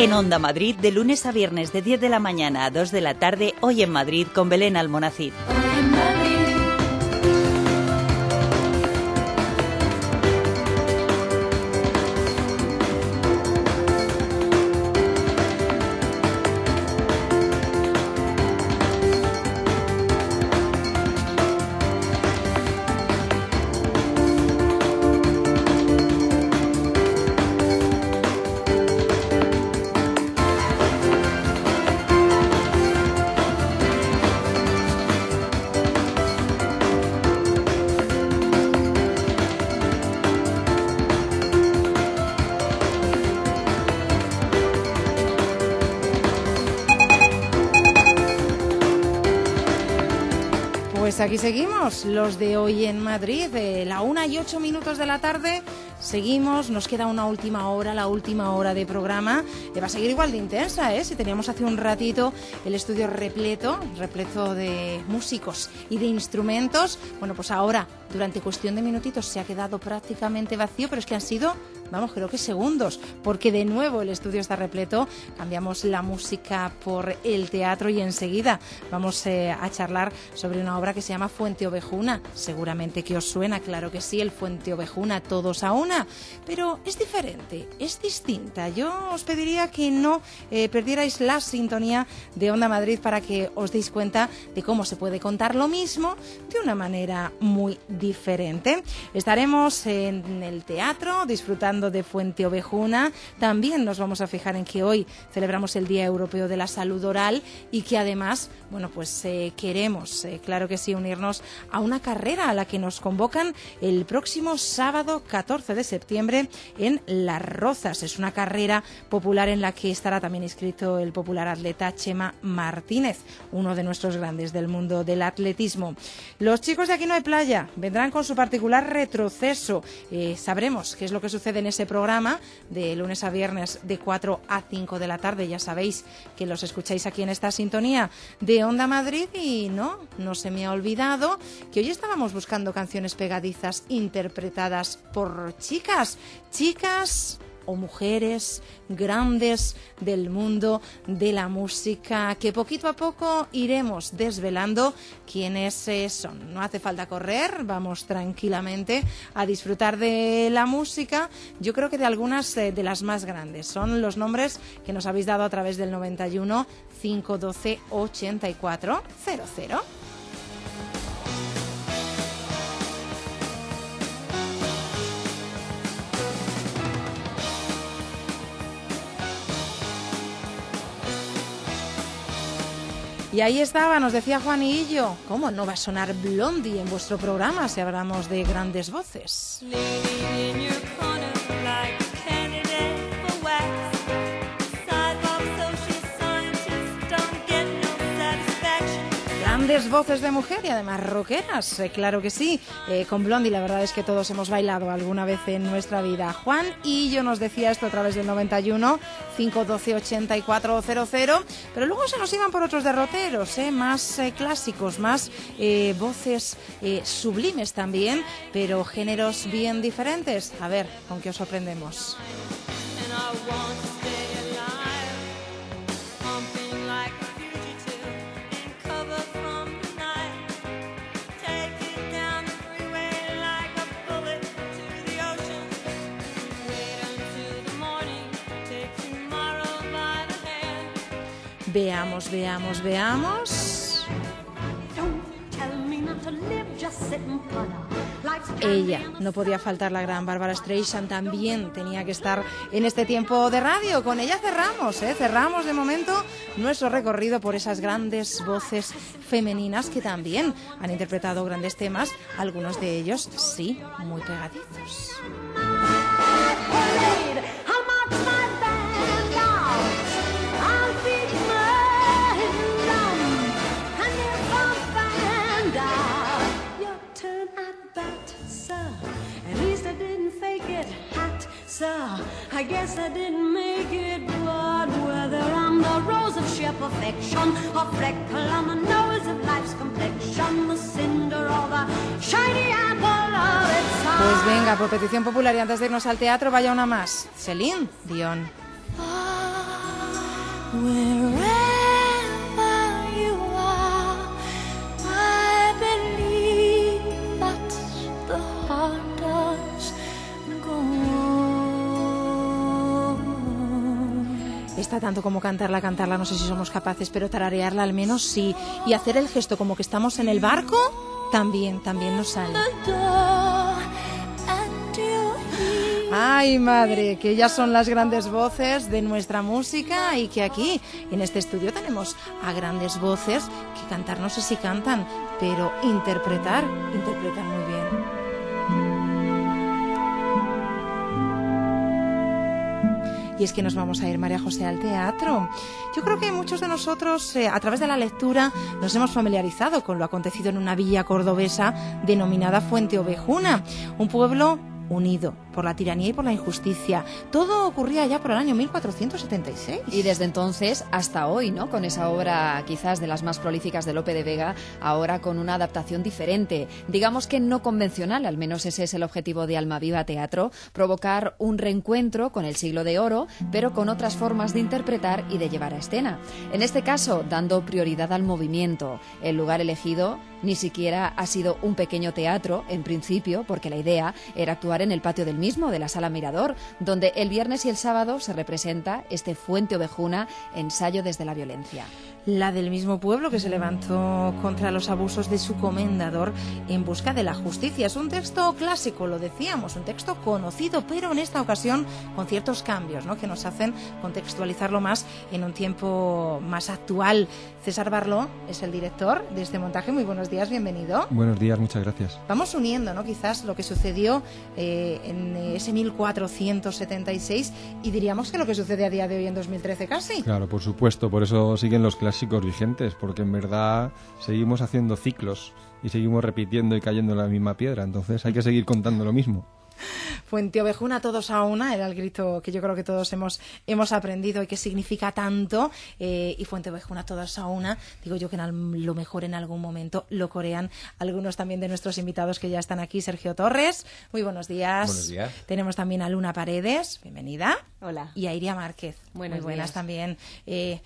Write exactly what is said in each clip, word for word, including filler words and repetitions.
En Onda Madrid, de lunes a viernes de diez de la mañana a dos de la tarde, Hoy en Madrid con Belén Almonacid. Pues aquí seguimos, los de Hoy en Madrid, de la una y ocho minutos de la tarde. Seguimos, nos queda una última hora, la última hora de programa. Va a seguir igual de intensa, ¿eh? Si teníamos hace un ratito el estudio repleto, repleto de músicos y de instrumentos. Bueno, pues ahora, durante cuestión de minutitos, se ha quedado prácticamente vacío, pero es que han sido, vamos, creo que segundos, porque de nuevo el estudio está repleto. Cambiamos la música por el teatro y enseguida vamos eh, a charlar sobre una obra que se llama Fuente Ovejuna. Seguramente que os suena, claro que sí, el Fuente Ovejuna, todos a una. Pero es diferente, es distinta. Yo os pediría que no eh, perdierais la sintonía de Onda Madrid para que os deis cuenta de cómo se puede contar lo mismo de una manera muy diferente. Estaremos en el teatro disfrutando de Fuente Ovejuna. También nos vamos a fijar en que hoy celebramos el Día Europeo de la Salud Oral y que además, bueno, pues eh, queremos, eh, claro que sí, unirnos a una carrera a la que nos convocan el próximo sábado catorce de septiembre en Las Rozas. Es una carrera popular en la que estará también inscrito el popular atleta Chema Martínez, uno de nuestros grandes del mundo del atletismo. Los chicos de Aquí no hay playa vendrán con su particular retroceso. Eh, sabremos qué es lo que sucede en ese programa de lunes a viernes de cuatro a cinco de la tarde. Ya sabéis que los escucháis aquí en esta sintonía de Onda Madrid y no, no se me ha olvidado que hoy estábamos buscando canciones pegadizas interpretadas por chicas, chicas o mujeres grandes del mundo de la música, que poquito a poco iremos desvelando quiénes son. No hace falta correr, vamos tranquilamente a disfrutar de la música. Yo creo que de algunas de las más grandes son los nombres que nos habéis dado a través del noventa y uno, cinco doce, ochenta y cuatro cero cero. Y ahí estaba, nos decía Juanillo, ¿cómo no va a sonar Blondie en vuestro programa si hablamos de grandes voces? Grandes voces de mujer y además rockeras, eh, claro que sí. Eh, con Blondie la verdad es que todos hemos bailado alguna vez en nuestra vida. Juan y yo nos decía esto a través del noventa y uno, cinco doce, ochenta y cuatro cero cero, pero luego se nos iban por otros derroteros, eh, más eh, clásicos, más eh, voces eh, sublimes también, pero géneros bien diferentes. A ver, ¿con qué os sorprendemos? Veamos, veamos, veamos. Ella, no podía faltar, la gran Bárbara Streisand, también tenía que estar en este tiempo de radio. Con ella cerramos, ¿eh? Cerramos de momento nuestro recorrido por esas grandes voces femeninas que también han interpretado grandes temas, algunos de ellos, sí, muy pegadizos. I guess I didn't make it, but whether I'm the rose of sheer perfection, or freckle on the nose of life's complexion, the cinder or the shiny apple of its eye. Pues venga, por petición popular y antes de irnos al teatro, vaya una más. Celine Dion. Ah. Wherever you are, I believe that the heart does go on. Esta tanto como cantarla, cantarla, no sé si somos capaces, pero tararearla al menos sí. Y hacer el gesto como que estamos en el barco, también, también nos sale. Ay, madre, que ellas son las grandes voces de nuestra música y que aquí, en este estudio, tenemos a grandes voces que cantar no sé si cantan, pero interpretar, interpretan muy bien. Y es que nos vamos a ir, María José, al teatro. Yo creo que muchos de nosotros, eh, a través de la lectura, nos hemos familiarizado con lo acontecido en una villa cordobesa denominada Fuente Ovejuna, un pueblo unido por la tiranía y por la injusticia. Todo ocurría ya por el año mil cuatrocientos setenta y seis. Y desde entonces hasta hoy, ¿no? Con esa obra quizás de las más prolíficas de Lope de Vega, ahora con una adaptación diferente, digamos que no convencional, al menos ese es el objetivo de Almaviva Teatro, provocar un reencuentro con el siglo de oro, pero con otras formas de interpretar y de llevar a escena. En este caso, dando prioridad al movimiento. El lugar elegido ni siquiera ha sido un pequeño teatro, en principio, porque la idea era actuar en el patio del mismo, de la Sala Mirador, donde el viernes y el sábado se representa este Fuente Ovejuna, ensayo desde la violencia. La del mismo pueblo que se levantó contra los abusos de su comendador en busca de la justicia. Es un texto clásico, lo decíamos, un texto conocido, pero en esta ocasión con ciertos cambios, ¿no?, que nos hacen contextualizarlo más en un tiempo más actual. César Barló es el director de este montaje. Muy buenos días, bienvenido. Buenos días, muchas gracias. Vamos uniendo, ¿no?, quizás lo que sucedió eh, en ese mil cuatrocientos setenta y seis y diríamos que lo que sucede a día de hoy en dos mil trece casi. Claro, por supuesto, por eso siguen los clásicos vigentes, porque en verdad seguimos haciendo ciclos y seguimos repitiendo y cayendo en la misma piedra, entonces hay que seguir contando lo mismo. Fuente Ovejuna, todos a una, era el grito que yo creo que todos hemos hemos aprendido y que significa tanto, eh, y Fuente Ovejuna, todos a una, digo yo que en al, lo mejor en algún momento lo corean algunos también de nuestros invitados que ya están aquí. Sergio Torres, muy buenos días. Buenos días. Tenemos también a Luna Paredes, bienvenida. Hola. Y a Iria Márquez, Buenos muy buenas días. también. Eh,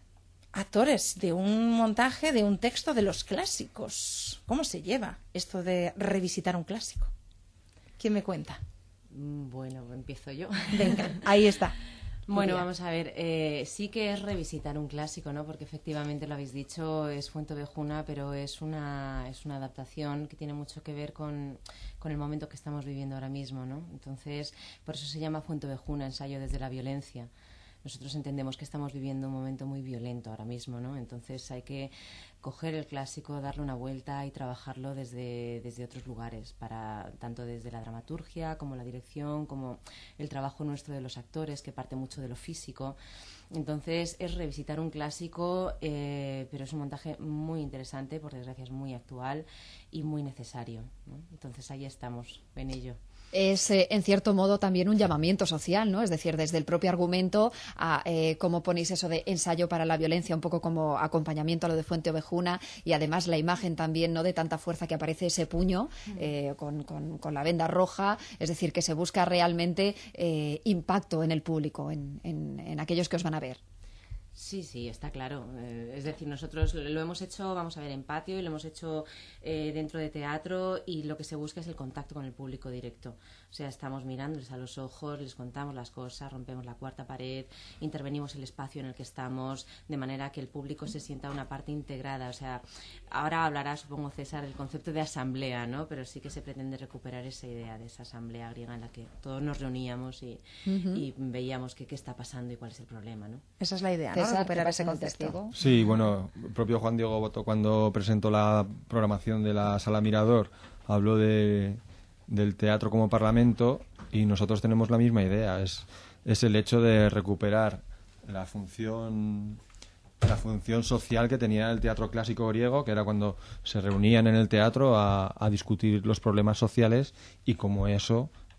actores de un montaje, de un texto de los clásicos. ¿Cómo se lleva esto de revisitar un clásico? ¿Quién me cuenta? Bueno, empiezo yo. Venga, ahí está. Bueno, Iria. vamos a ver, eh, sí que es revisitar un clásico, ¿no? Porque efectivamente lo habéis dicho, es Fuente Ovejuna, pero es una, es una adaptación que tiene mucho que ver con, con el momento que estamos viviendo ahora mismo, ¿no? Entonces, por eso se llama Fuente Ovejuna, ensayo desde la violencia. Nosotros entendemos que estamos viviendo un momento muy violento ahora mismo, ¿no? Entonces hay que coger el clásico, darle una vuelta y trabajarlo desde, desde otros lugares, para tanto desde la dramaturgia como la dirección, como el trabajo nuestro de los actores, que parte mucho de lo físico. Entonces es revisitar un clásico, eh, pero es un montaje muy interesante, por desgracia es muy actual y muy necesario, ¿no? Entonces ahí estamos, en ello. Es, eh, en cierto modo, también un llamamiento social, ¿no? Es decir, desde el propio argumento a eh, cómo ponéis eso de ensayo para la violencia, un poco como acompañamiento a lo de Fuente Ovejuna, y además la imagen también, ¿no?, de tanta fuerza que aparece ese puño eh, con, con, con la venda roja. Es decir, que se busca realmente eh, impacto en el público, en, en, en aquellos que os van a ver. Sí, sí, está claro. Eh, es decir, nosotros lo hemos hecho, vamos a ver, en patio y lo hemos hecho eh, dentro de teatro, y lo que se busca es el contacto con el público directo. O sea, estamos mirándoles a los ojos, les contamos las cosas, rompemos la cuarta pared, intervenimos el espacio en el que estamos, de manera que el público se sienta una parte integrada. O sea, ahora hablará, supongo, César, el concepto de asamblea, ¿no? Pero sí que se pretende recuperar esa idea de esa asamblea griega en la que todos nos reuníamos y, uh-huh. y veíamos que, qué está pasando y cuál es el problema, ¿no? Esa es la idea, ¿no? César, Recuperar ese contexto. Sí, bueno, el propio Juan Diego Boto, cuando presentó la programación de la Sala Mirador, habló de, del teatro como parlamento, y nosotros tenemos la misma idea. Es, es el hecho de recuperar la función, la función social que tenía el teatro clásico griego, que era cuando se reunían en el teatro a, a discutir los problemas sociales, y como eso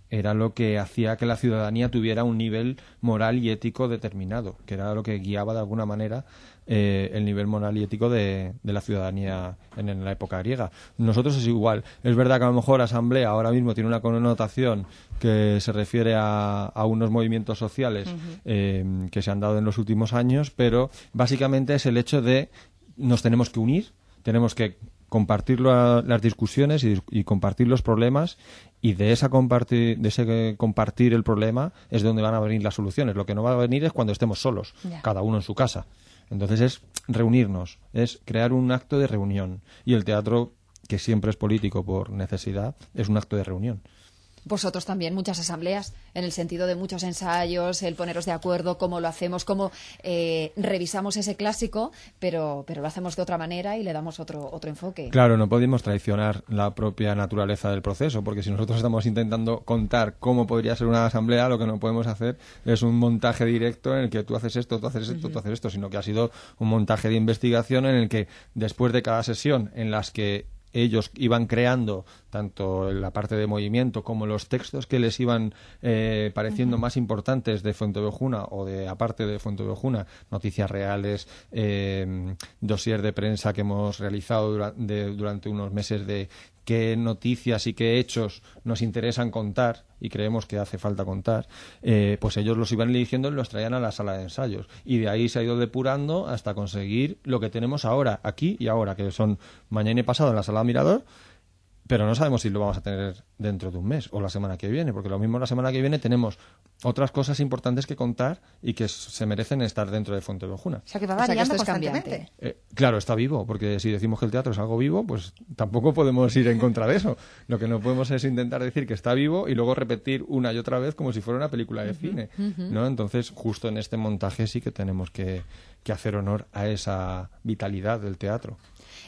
era lo que hacía que la ciudadanía tuviera un nivel moral y ético determinado, que era lo que guiaba de alguna manera eh, el nivel moral y ético de, de la ciudadanía en, en la época griega. Nosotros es igual. Es verdad que a lo mejor asamblea ahora mismo tiene una connotación que se refiere a, a unos movimientos sociales uh-huh. eh, que se han dado en los últimos años, pero básicamente es el hecho de nos tenemos que unir, tenemos que compartir la, las discusiones y, y compartir los problemas, y de esa compartir de ese compartir el problema es de donde van a venir las soluciones. Lo que no va a venir es cuando estemos solos, yeah. cada uno en su casa. Entonces es reunirnos, es crear un acto de reunión, y el teatro, que siempre es político por necesidad, es un acto de reunión. Vosotros también, muchas asambleas, en el sentido de muchos ensayos, el poneros de acuerdo, cómo lo hacemos, cómo eh, revisamos ese clásico, pero, pero lo hacemos de otra manera y le damos otro, otro enfoque. Claro, no podemos traicionar la propia naturaleza del proceso, porque si nosotros estamos intentando contar cómo podría ser una asamblea, lo que no podemos hacer es un montaje directo en el que tú haces esto, tú haces esto, uh-huh. tú haces esto, sino que ha sido un montaje de investigación en el que después de cada sesión en las que ellos iban creando tanto la parte de movimiento como los textos que les iban eh, pareciendo uh-huh. más importantes de Fuenteovejuna o de aparte de Fuenteovejuna, noticias reales, eh, dossier de prensa que hemos realizado dura- de, durante unos meses de qué noticias y qué hechos nos interesan contar y creemos que hace falta contar, eh, pues ellos los iban eligiendo y los traían a la sala de ensayos. Y de ahí se ha ido depurando hasta conseguir lo que tenemos ahora, aquí y ahora, que son mañana y pasado en la sala Mirador, pero no sabemos si lo vamos a tener dentro de un mes o la semana que viene, porque lo mismo la semana que viene tenemos otras cosas importantes que contar y que se merecen estar dentro de Fuenteovejuna. O sea, que va variando o sea, que constantemente. Eh, claro, está vivo, porque si decimos que el teatro es algo vivo, pues tampoco podemos ir en contra de eso. Lo que no podemos es intentar decir que está vivo y luego repetir una y otra vez como si fuera una película de uh-huh, cine, uh-huh. ¿no? Entonces, justo en este montaje sí que tenemos que, que hacer honor a esa vitalidad del teatro.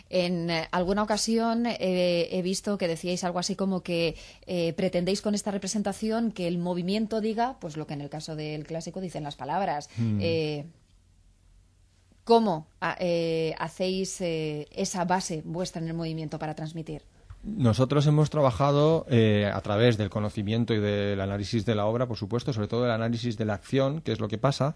En eh, alguna ocasión eh, he visto que decíais algo así como que eh, pretendéis con esta representación que el movimiento diga, pues lo que en el caso del clásico dicen las palabras. Mm. Eh, ¿Cómo eh, hacéis eh, esa base vuestra en el movimiento para transmitir? Nosotros hemos trabajado eh, a través del conocimiento y del análisis de la obra, por supuesto, sobre todo el análisis de la acción, que es lo que pasa,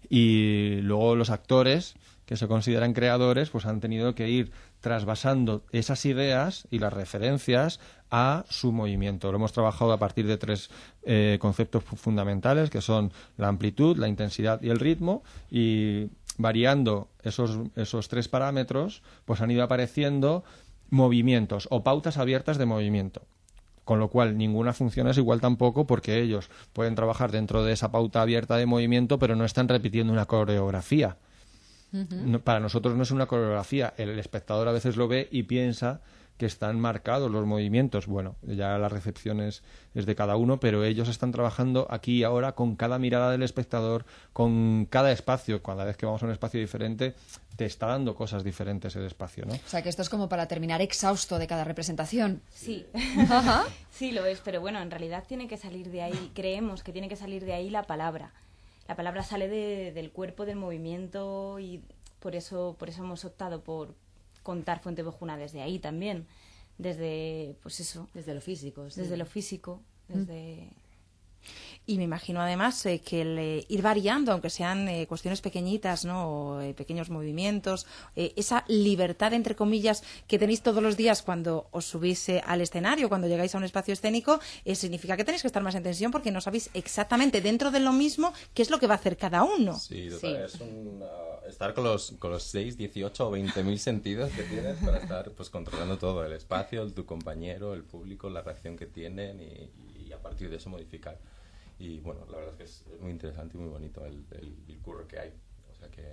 y luego los actores, que se consideran creadores, pues han tenido que ir trasvasando esas ideas y las referencias a su movimiento. Lo hemos trabajado a partir de tres eh, conceptos fundamentales, que son la amplitud, la intensidad y el ritmo, y variando esos, esos tres parámetros, pues han ido apareciendo movimientos o pautas abiertas de movimiento. Con lo cual, ninguna función es igual tampoco, porque ellos pueden trabajar dentro de esa pauta abierta de movimiento, pero no están repitiendo una coreografía. Uh-huh. No, para nosotros no es una coreografía. El espectador a veces lo ve y piensa que están marcados los movimientos. Bueno, ya la recepción es, es de cada uno, pero ellos están trabajando aquí y ahora con cada mirada del espectador, con cada espacio. Cada vez que vamos a un espacio diferente, te está dando cosas diferentes el espacio, ¿no? O sea, que esto es como para terminar exhausto de cada representación. Sí, Ajá. Sí lo es, pero bueno, en realidad tiene que salir de ahí, creemos que tiene que salir de ahí la palabra. La palabra sale de, del cuerpo, del movimiento, y por eso, por eso hemos optado por contar Fuenteovejuna desde ahí también, desde, pues eso, desde lo físico, sí. desde lo físico, desde... Y me imagino además eh, que el eh, ir variando, aunque sean eh, cuestiones pequeñitas, ¿no? O, eh, pequeños movimientos, eh, esa libertad, entre comillas, que tenéis todos los días cuando os subís eh, al escenario, cuando llegáis a un espacio escénico, eh, significa que tenéis que estar más en tensión porque no sabéis exactamente dentro de lo mismo qué es lo que va a hacer cada uno. Sí, sí. Es un, uh, estar con los, con los seis, dieciocho o veinte mil sentidos que tienes para estar pues controlando todo, el espacio, el, tu compañero, el público, la reacción que tienen y, y a partir de eso modificar. Y bueno, la verdad es que es, es muy interesante y muy bonito el, el, el curro que hay. O sea que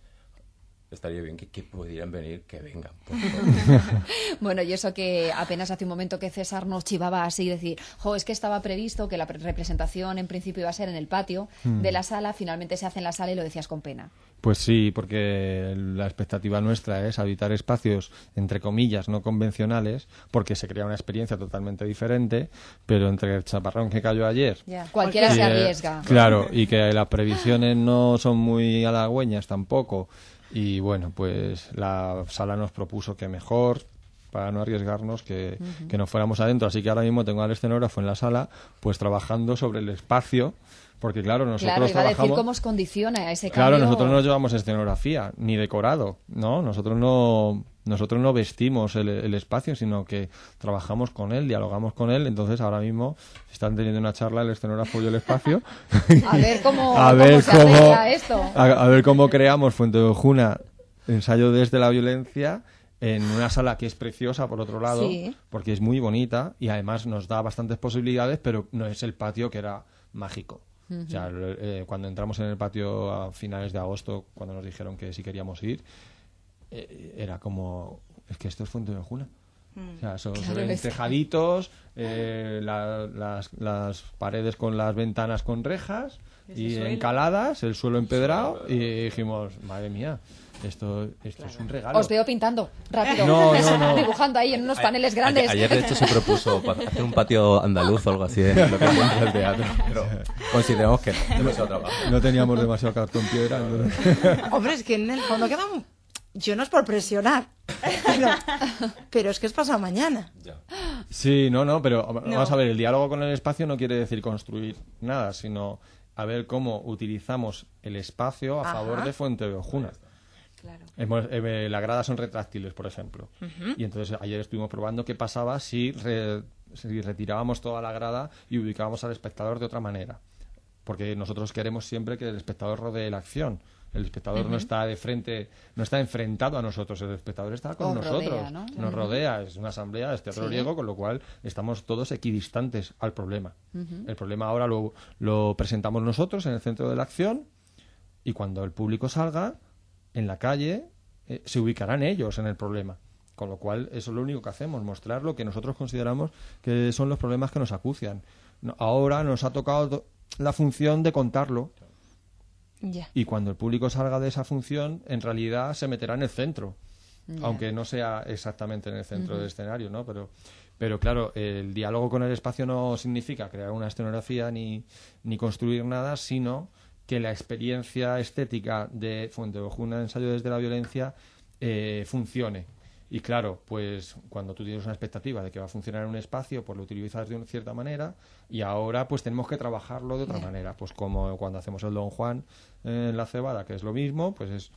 estaría bien que, que pudieran venir, que vengan. Por favor. Bueno, y eso que apenas hace un momento que César nos chivaba así, decir, jo, es que estaba previsto que la representación en principio iba a ser en el patio hmm. de la sala, finalmente se hace en la sala y lo decías con pena. Pues sí, porque la expectativa nuestra es habitar espacios, entre comillas, no convencionales, porque se crea una experiencia totalmente diferente, pero entre el chaparrón que cayó ayer... Yeah. Cualquiera se arriesga. Claro, y que las previsiones no son muy halagüeñas tampoco, y bueno, pues la sala nos propuso que mejor para no arriesgarnos que, Ujú. que nos fuéramos adentro. Así que ahora mismo tengo al escenógrafo en la sala, pues trabajando sobre el espacio, porque claro, nosotros Claro, iba a decir trabajamos... cómo os condiciona ese Claro, cambio. nosotros no llevamos escenografía, ni decorado, ¿no? Nosotros no, nosotros no vestimos el, el espacio, sino que trabajamos con él, dialogamos con él. Entonces, ahora mismo están teniendo una charla el escenógrafo y el espacio. A ver cómo, a cómo ver se cómo, arregla esto. A, a ver cómo creamos Fuente de Ojuna, ensayo desde la violencia, en una sala que es preciosa, por otro lado, Sí. porque es muy bonita y además nos da bastantes posibilidades, pero no es el patio que era mágico. O sea, eh, cuando entramos en el patio a finales de agosto, cuando nos dijeron que sí queríamos ir, eh, era como, es que esto es Fuente de Ojuna. O sea, son, Claro, se ven es- tejaditos, eh, la- las, las paredes con las ventanas con rejas y suelo. encaladas, el suelo empedrado, y dijimos, madre mía, esto, esto es un regalo. Os veo pintando rápido, No, no, no. dibujando ahí en unos paneles grandes. Ayer, de hecho, se propuso pa- hacer un patio andaluz o algo así en lo que encuentra el teatro. Pero consideramos que no, demasiado trabajo. No teníamos demasiado cartón piedra. entonces- Hombre, es que en el fondo queda un... Yo no es por presionar, pero, pero es que es pasado mañana. Ya. Sí, no, no, pero vamos a ver, el diálogo con el espacio no quiere decir construir nada, sino a ver cómo utilizamos el espacio a Ajá. favor de Fuente de Ojuna. Claro. Hemos- eh, las gradas son retráctiles, por ejemplo. Y entonces ayer estuvimos probando qué pasaba si, re- si retirábamos toda la grada y ubicábamos al espectador de otra manera. Porque nosotros queremos siempre que el espectador rodee la acción. El espectador no está de frente, no está enfrentado a nosotros, el espectador está con Os nosotros, rodea, ¿no? nos rodea, es una asamblea, es teatro Sí. griego, con lo cual estamos todos equidistantes al problema. El problema ahora lo, lo presentamos nosotros en el centro de la acción y cuando el público salga en la calle eh, se ubicarán ellos en el problema. Con lo cual, eso es lo único que hacemos, mostrar lo que nosotros consideramos que son los problemas que nos acucian. No- Ahora nos ha tocado do- la función de contarlo Ya. y cuando el público salga de esa función, en realidad se meterá en el centro. Aunque no sea exactamente en el centro del escenario, ¿no? Pero, pero claro, el diálogo con el espacio no significa crear una escenografía ni, ni construir nada, sino que la experiencia estética de Fuente de Ojuna, ensayo desde la violencia, eh, funcione. Y claro, pues cuando tú tienes una expectativa de que va a funcionar en un espacio, pues lo utilizas de una cierta manera y ahora pues tenemos que trabajarlo de otra manera. Pues como cuando hacemos el Don Juan en La Cebada, que es lo mismo, pues es,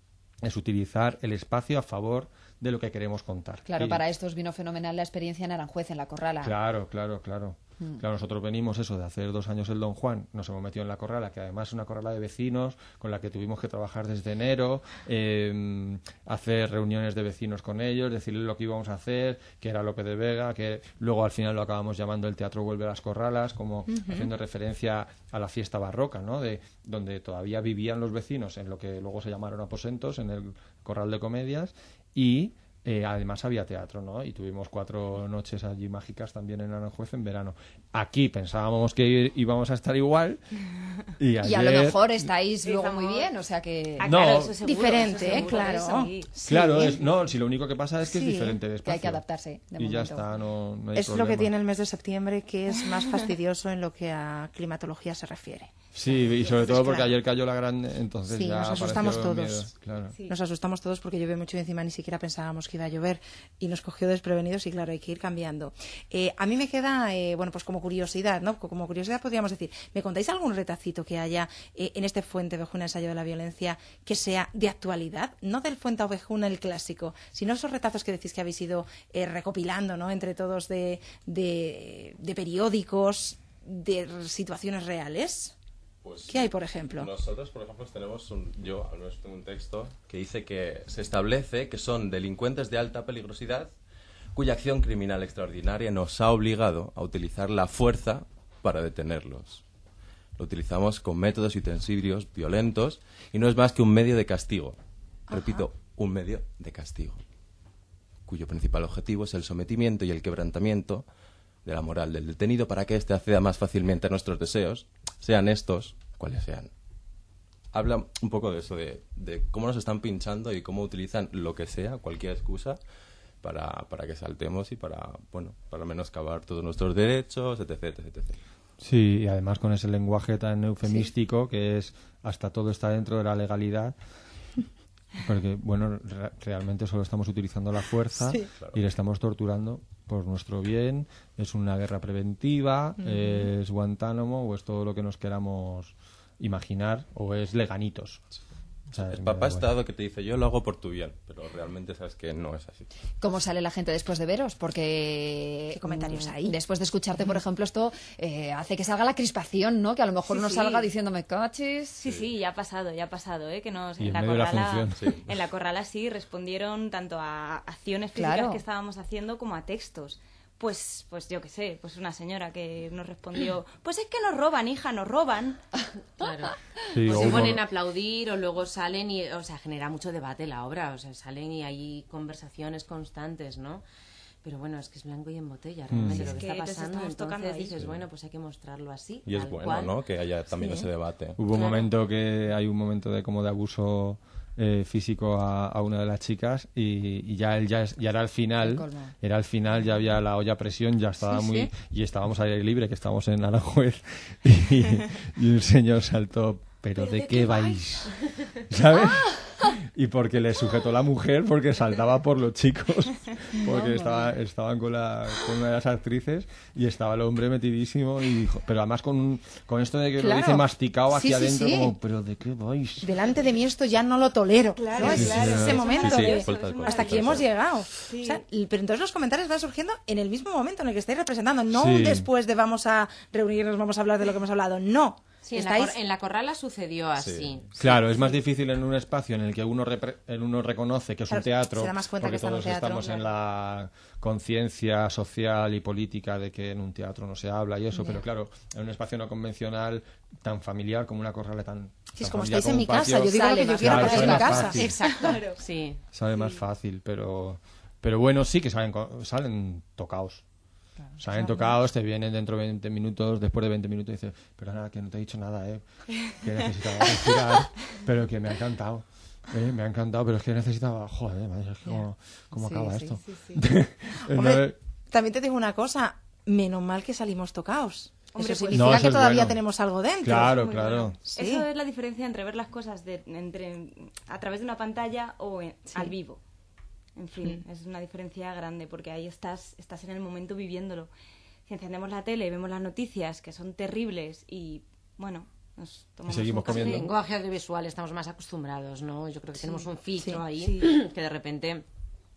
es utilizar el espacio a favor de lo que queremos contar. Claro, Y- para esto os vino fenomenal la experiencia en Aranjuez, en la Corrala. Claro, claro, claro. Mm. Claro, nosotros venimos eso de hacer dos años el Don Juan, nos hemos metido en la corrala, que además es una corrala de vecinos con la que tuvimos que trabajar desde enero, eh, hacer reuniones de vecinos con ellos, decirles lo que íbamos a hacer, que era Lope de Vega, que luego al final lo acabamos llamando el Teatro Vuelve a las Corralas, como haciendo referencia a la fiesta barroca, ¿no? De donde todavía vivían los vecinos en lo que luego se llamaron aposentos, en el Corral de Comedias, y Eh, además había teatro, ¿no? Y tuvimos cuatro noches allí mágicas también en Aranjuez en verano. Aquí pensábamos que íbamos a estar igual y, ayer... Y a lo mejor estáis luego Estamos- muy bien, o sea que... Ah, No, claro, eso seguro, diferente, eso seguro, claro. eso sí. Claro, Sí. es, no, si lo único que pasa es que Sí, es diferente de que espacio. hay que adaptarse, de y ya momento. está, no, no hay Es lo que problema. tiene el mes de septiembre, que es más fastidioso en lo que a climatología se refiere. Sí, y sobre todo porque claro. ayer cayó la grande, entonces Sí, ya nos asustamos apareció todos. miedo, claro. Sí. Nos asustamos todos porque llueve mucho y encima ni siquiera pensábamos que iba a llover y nos cogió desprevenidos y claro, hay que ir cambiando. Eh, a mí me queda, eh, bueno, pues como curiosidad, ¿no? Como curiosidad podríamos decir, ¿me contáis algún retacito que haya eh, en este Fuente Ovejuna, ensayo de la violencia, que sea de actualidad? No del Fuente Ovejuna, el clásico, sino esos retazos que decís que habéis ido eh, recopilando, ¿no? Entre todos de, de, de periódicos, de situaciones reales. Pues, ¿Qué hay, por ejemplo? Nosotros, por ejemplo, tenemos un, yo al menos tengo un texto que dice que se establece que son delincuentes de alta peligrosidad cuya acción criminal extraordinaria nos ha obligado a utilizar la fuerza para detenerlos. Lo utilizamos con métodos y utensilios violentos y no es más que un medio de castigo. Repito, un medio de castigo, cuyo principal objetivo es el sometimiento y el quebrantamiento de la moral del detenido para que éste acceda más fácilmente a nuestros deseos, sean estos cuales sean. Habla un poco de eso, de, de cómo nos están pinchando y cómo utilizan lo que sea, cualquier excusa, para, para que saltemos y para, bueno, para menoscabar todos nuestros derechos, etc, etc, etcétera. Sí, y además con ese lenguaje tan eufemístico que es hasta todo está dentro de la legalidad. Porque, bueno, re- realmente solo estamos utilizando la fuerza Sí. y le estamos torturando por nuestro bien. Es una guerra preventiva, Mm. es Guantánamo o es todo lo que nos queramos imaginar o es Leganitos. O sea, El me papá da igual. Estado que te dice, yo lo hago por tu bien, pero realmente sabes que no es así. ¿Cómo sale la gente después de veros? Porque... ¿Qué comentarios mm, hay? Después de escucharte, por ejemplo, esto eh, hace que salga la crispación, ¿no? Que a lo mejor Sí, uno sí. salga diciéndome cachis. Sí, sí, ya ha pasado, ya ha pasado, ¿eh? Que nos, Y en en, la medio de la corrala, función. Sí. en la corrala sí respondieron tanto a acciones físicas Claro. que estábamos haciendo como a textos. Pues, pues yo qué sé, pues una señora que nos respondió, pues es que nos roban, hija, nos roban. Claro. Sí, o o se uno- ponen a aplaudir o luego salen y, o sea, genera mucho debate la obra, o sea, salen y hay conversaciones constantes, ¿no? Pero bueno, es que es blanco y en botella realmente Mm. lo Es que que está nos pasando, estamos tocando entonces ahí. dices, Sí. bueno, pues hay que mostrarlo así, Y es tal bueno, cual. ¿no? Que haya también Sí. ese debate. Hubo un Claro. momento que hay un momento de como de abuso eh, físico a, a una de las chicas y, y ya él ya, es- ya era al El final, colmo. era al final, ya había la olla a presión, ya estaba Sí, muy sí. y estábamos al aire libre, que estábamos en Aranjuez y, y un señor saltó, pero, ¿de, qué vais? ¿Sabes? Y porque le sujetó la mujer porque saltaba por los chicos, porque estaba, estaban con, la, con una de las actrices y estaba el hombre metidísimo y dijo, pero además con, un- con esto de que Claro. lo dice masticado Sí, hacia sí, adentro, sí. como, pero ¿de qué vais? Delante de mí esto ya no lo tolero. Claro, ¿no? Es claro. ese Sí, momento sí, de- fue tal cual. hasta aquí hemos llegado. O sea, y- pero entonces los comentarios van surgiendo en el mismo momento en el que estáis representando, no Sí. un después de vamos a reunirnos, vamos a hablar de lo que hemos hablado, no. Sí, en la, estáis cor- en la corrala sucedió así. Claro, es más difícil en un espacio en el que uno, repre- en uno reconoce que es un Claro, teatro, se da más cuenta porque que está en un todos teatro, estamos en claro. la conciencia social y política de que en un teatro no se habla y eso, pero claro, en un espacio no convencional tan familiar como una corrala tan, Si es tan como familiar estáis en mi un casa, patio, yo digo lo Sale que yo más quiero Claro, porque es sale mi más casa. fácil. Exacto. Sí. sale más fácil, pero pero bueno, sí que salen, co- salen tocaos. Salen tocados, te vienen dentro de veinte minutos, después de veinte minutos, y dices, pero nada, que no te he dicho nada, ¿eh? Que necesitaba respirar, pero que me ha encantado. ¿eh? Me ha encantado, pero es que necesitaba... Joder, madre, es que ¿cómo, cómo Sí, acaba sí, esto? sí, sí. Entonces, Hombre, también te digo una cosa, menos mal que salimos tocaos. Hombre, Eso pues- significa No, eso que es todavía bueno. tenemos algo dentro. Claro, Muy claro. bueno. Sí. Eso es la diferencia entre ver las cosas de, entre, a través de una pantalla o en- Sí. al vivo. En fin, es una diferencia grande porque ahí estás, estás en el momento viviéndolo. Si encendemos la tele, vemos las noticias que son terribles y, bueno, nos tomamos seguimos un café. comiendo. El lenguaje audiovisual estamos más acostumbrados, ¿no? Yo creo que tenemos un filtro sí, ahí sí. que de repente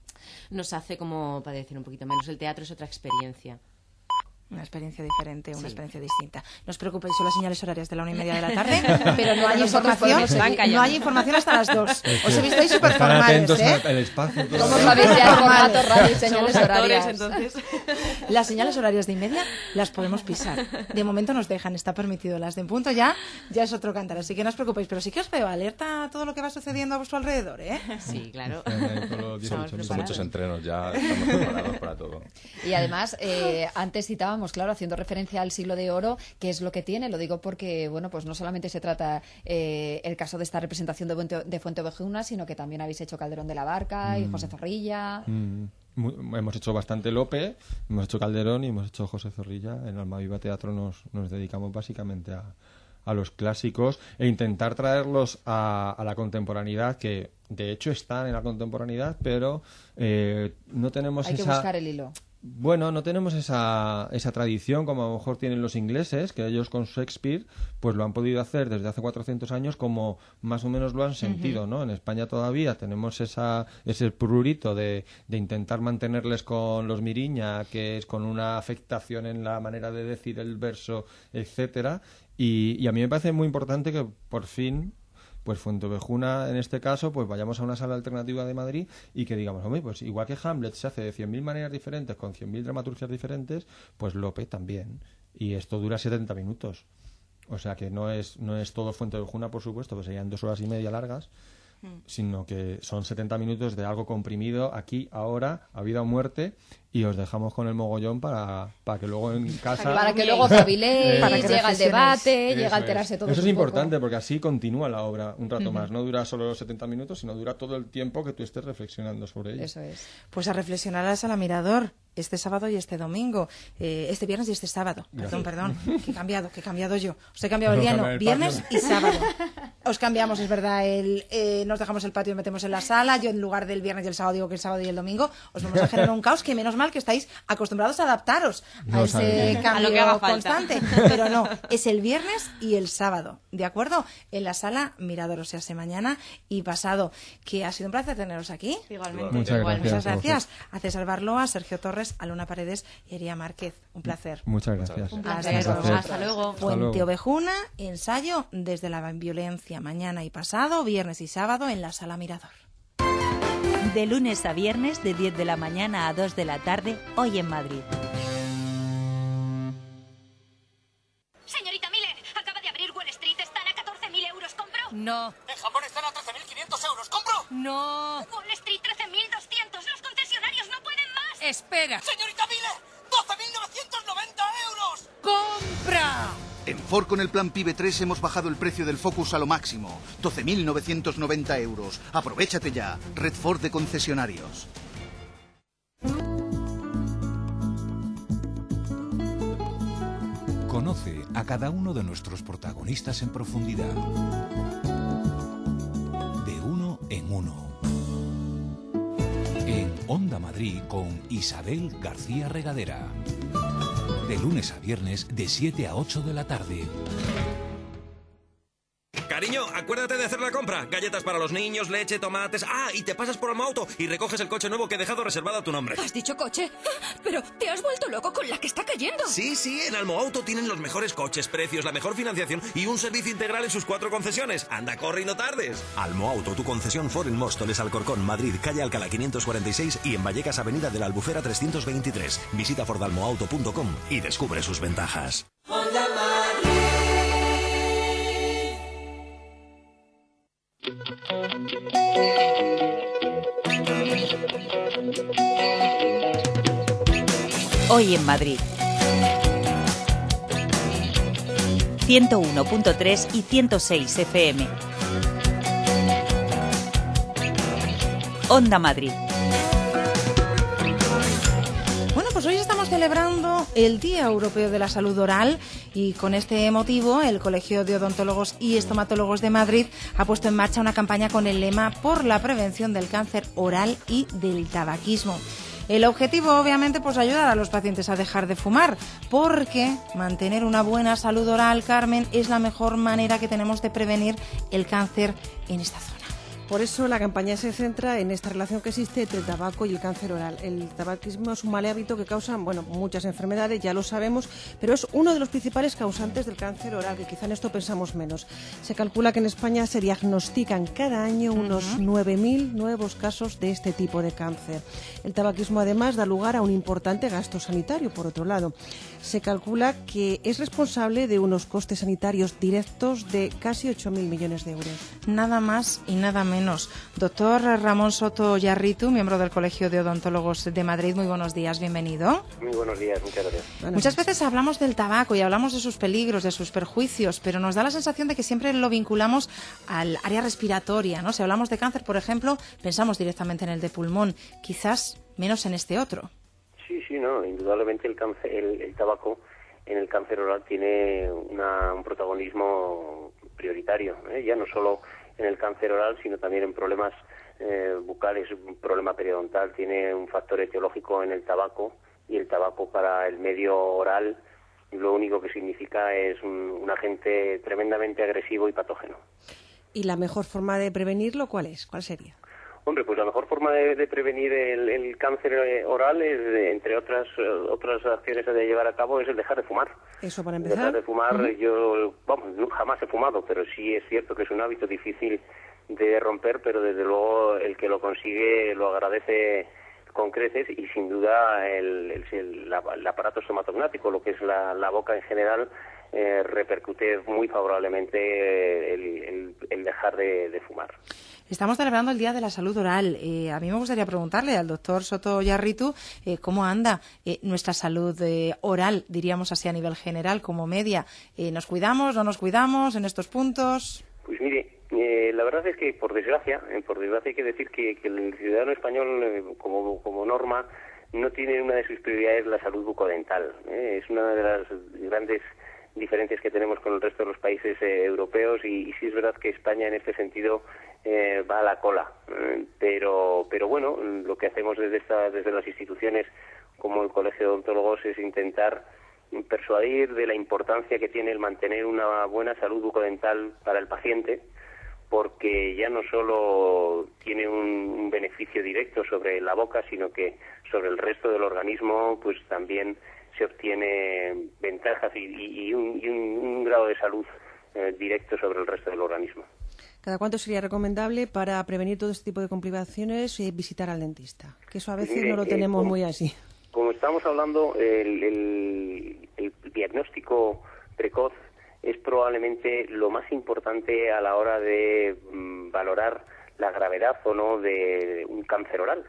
nos hace como padecer un poquito menos. El teatro es otra experiencia. Una experiencia diferente, una Sí. experiencia distinta. No os preocupéis, son las señales horarias de la una y media de la tarde, pero no hay Nosotros información, podemos seguir. no hay información hasta las dos. Os he visto ahí súper Están formales, atentos ¿eh? al espacio. todo ¿Cómo el sabéis rato. ya el formato radio y señales Somos actores, horarias? entonces. Las señales horarias de y media las podemos pisar. De momento nos dejan, está permitido. Las de en punto ya, ya es otro cantar, así que no os preocupéis. Pero sí que os veo alerta a todo lo que va sucediendo a vuestro alrededor, ¿eh? Sí, claro. Eh, con los Estamos dieciocho Son preparados. muchos entrenos ya, estamos preparados para todo. Y además, eh, antes citábamos, claro, haciendo referencia al siglo de oro, que es lo que tiene, lo digo porque, bueno, pues no solamente se trata eh, el caso de esta representación de, Fuente, de Fuenteovejuna, sino que también habéis hecho Calderón de la Barca y José Zorrilla. Mm, mu- hemos hecho bastante Lope, hemos hecho Calderón y hemos hecho José Zorrilla. En Almaviva Teatro nos, nos dedicamos básicamente a, a los clásicos e intentar traerlos a, a la contemporaneidad, que de hecho están en la contemporaneidad, pero eh, no tenemos Hay que esa... buscar el hilo. Bueno, no tenemos esa, esa tradición como a lo mejor tienen los ingleses, que ellos con Shakespeare pues lo han podido hacer desde hace cuatrocientos años como más o menos lo han sentido, ¿no? En España todavía tenemos esa, ese prurito de, de intentar mantenerles con los miriña, que es con una afectación en la manera de decir el verso, etcétera. Y, y a mí me parece muy importante que por fin pues Fuenteovejuna, en este caso, pues vayamos a una sala alternativa de Madrid y que digamos, hombre, pues igual que Hamlet se hace de cien mil maneras diferentes, con cien mil dramaturgias diferentes, pues Lope también. Y esto dura setenta minutos. O sea que no es no es todo Fuenteovejuna, por supuesto, que serían dos horas y media largas, sino que son setenta minutos de algo comprimido aquí, ahora, a vida o muerte, y os dejamos con el mogollón para, para que luego en casa... Para que luego caviléis, Para que llega el reflexionéis. debate, Eso llega a es. alterarse todo. Eso es un poco. importante porque así continúa la obra un rato más. No dura solo los setenta minutos, sino dura todo el tiempo que tú estés reflexionando sobre ella. Eso es. Pues a reflexionar a la Sala Mirador este sábado y este domingo, eh, este viernes y este sábado. Perdón, perdón, que he cambiado, que he cambiado yo. Os he cambiado el No día, no, cambia el viernes patio. y sábado. Os cambiamos, es verdad, el, eh, nos dejamos el patio y metemos en la sala. Yo en lugar del viernes y el sábado digo que el sábado y el domingo. Os vamos a generar un caos que menos mal que estáis acostumbrados a adaptaros a No ese sabía. cambio A lo que haga falta. constante. Pero no, es el viernes y el sábado, ¿de acuerdo? En la sala Mirador, o sea, se mañana y pasado. Que ha sido un placer teneros aquí. Igualmente. Muchas Igual. gracias. Muchas a gracias a César Barloa, Sergio Torres, a Luna Paredes y Ería Márquez. Un placer. Muchas gracias. Un Hasta placer. luego. Hasta luego. Puente luego. Ovejuna, ensayo desde la violencia mañana y pasado, viernes y sábado en la Sala Mirador. De lunes a viernes, de diez de la mañana a dos de la tarde, hoy en Madrid. Señorita Miller, acaba de abrir Wall Street, están a catorce mil euros, ¿compro? No. En Japón están a trece mil quinientos euros. ¿Compro? No. Wall Street trece mil doscientos, los concesionarios no pueden más. Espera. Señorita Miller, doce mil novecientos noventa euros. ¡Compra! En Ford con el plan PIBE tres hemos bajado el precio del Focus a lo máximo. doce mil novecientos noventa euros. Aprovechate ya. Red Ford de concesionarios. Conoce a cada uno de nuestros protagonistas en profundidad. De uno en uno. En Onda Madrid con Isabel García Regadera. De lunes a viernes de siete a ocho de la tarde. Cariño, acuérdate de hacer la compra. Galletas para los niños, leche, tomates... Ah, y te pasas por Almoauto y recoges el coche nuevo que he dejado reservado a tu nombre. ¿Has dicho coche? Pero te has vuelto loco con la que está cayendo. Sí, sí, en Almoauto tienen los mejores coches, precios, la mejor financiación y un servicio integral en sus cuatro concesiones. Anda, corre y no tardes. Almoauto, tu concesión Ford en Móstoles, Alcorcón, Madrid, calle Alcalá quinientos cuarenta y seis y en Vallecas, avenida de la Albufera trescientos veintitrés. Visita ford almoauto punto com y descubre sus ventajas. Hoy en Madrid. ciento uno punto tres y ciento seis F M. Onda Madrid. Bueno, pues hoy estamos celebrando el Día Europeo de la Salud Oral y con este motivo el Colegio de Odontólogos y Estomatólogos de Madrid ha puesto en marcha una campaña con el lema por la prevención del cáncer oral y del tabaquismo. El objetivo, obviamente, pues ayudar a los pacientes a dejar de fumar, porque mantener una buena salud oral, Carmen, es la mejor manera que tenemos de prevenir el cáncer en esta zona. Por eso la campaña se centra en esta relación que existe entre el tabaco y el cáncer oral. El tabaquismo es un mal hábito que causa, bueno, muchas enfermedades, ya lo sabemos, pero es uno de los principales causantes del cáncer oral, que quizá en esto pensamos menos. Se calcula que en España se diagnostican cada año unos uh-huh. nueve mil nuevos casos de este tipo de cáncer. El tabaquismo, además, da lugar a un importante gasto sanitario, por otro lado. Se calcula que es responsable de unos costes sanitarios directos de casi ocho mil millones de euros. Nada más y nada menos. Menos. Doctor Ramón Soto Yarritu, miembro del Colegio de Odontólogos de Madrid, muy buenos días, bienvenido. Muy buenos días, muchas gracias. Buenas Muchas días. veces hablamos del tabaco y hablamos de sus peligros, de sus perjuicios, pero nos da la sensación de que siempre lo vinculamos al área respiratoria, ¿no? Si hablamos de cáncer, por ejemplo, pensamos directamente en el de pulmón, quizás menos en este otro. Sí, sí, no, indudablemente el, cáncer, el, el tabaco en el cáncer oral tiene una, un protagonismo prioritario, ¿eh? Ya no solo en el cáncer oral, sino también en problemas eh, bucales, un problema periodontal. Tiene un factor etiológico en el tabaco, y el tabaco para el medio oral lo único que significa es un, un agente tremendamente agresivo y patógeno. ¿Y la mejor forma de prevenirlo cuál es? ¿Cuál sería? Hombre, pues la mejor forma de, de prevenir el, el cáncer oral es, entre otras otras acciones a llevar a cabo, es el dejar de fumar. Eso para empezar. Dejar de fumar, uh-huh. yo, vamos, jamás he fumado, pero sí es cierto que es un hábito difícil de romper, pero desde luego el que lo consigue lo agradece con creces, y sin duda el, el, el, la, el aparato estomatognático, lo que es la, la boca en general, eh, repercute muy favorablemente el, el, el dejar de, de fumar. Estamos celebrando el Día de la Salud Oral. Eh, a mí me gustaría preguntarle al doctor Soto Yarritu eh, cómo anda eh, nuestra salud eh, oral, diríamos así a nivel general, como media. Eh, ¿Nos cuidamos, no nos cuidamos en estos puntos? Pues mire, eh, la verdad es que por desgracia, eh, por desgracia hay que decir que, que el ciudadano español, eh, como, como norma, no tiene una de sus prioridades la salud bucodental. Eh. Es una de las grandes diferencias que tenemos con el resto de los países eh, europeos y, y sí es verdad que España en este sentido eh, va a la cola. Eh, pero, pero bueno, lo que hacemos desde, esta, desde las instituciones como el Colegio de Odontólogos es intentar persuadir de la importancia que tiene el mantener una buena salud bucodental para el paciente, porque ya no solo tiene un, un beneficio directo sobre la boca, sino que sobre el resto del organismo pues también se obtiene ventajas y, y, y, un, y un, un grado de salud eh, directo sobre el resto del organismo. ¿Cada cuánto sería recomendable para prevenir todo este tipo de complicaciones eh, visitar al dentista? Que eso a veces Mire, no lo eh, tenemos como, muy así. Como estamos hablando, el, el, el diagnóstico precoz es probablemente lo más importante a la hora de mm, valorar la gravedad o no de un cáncer oral.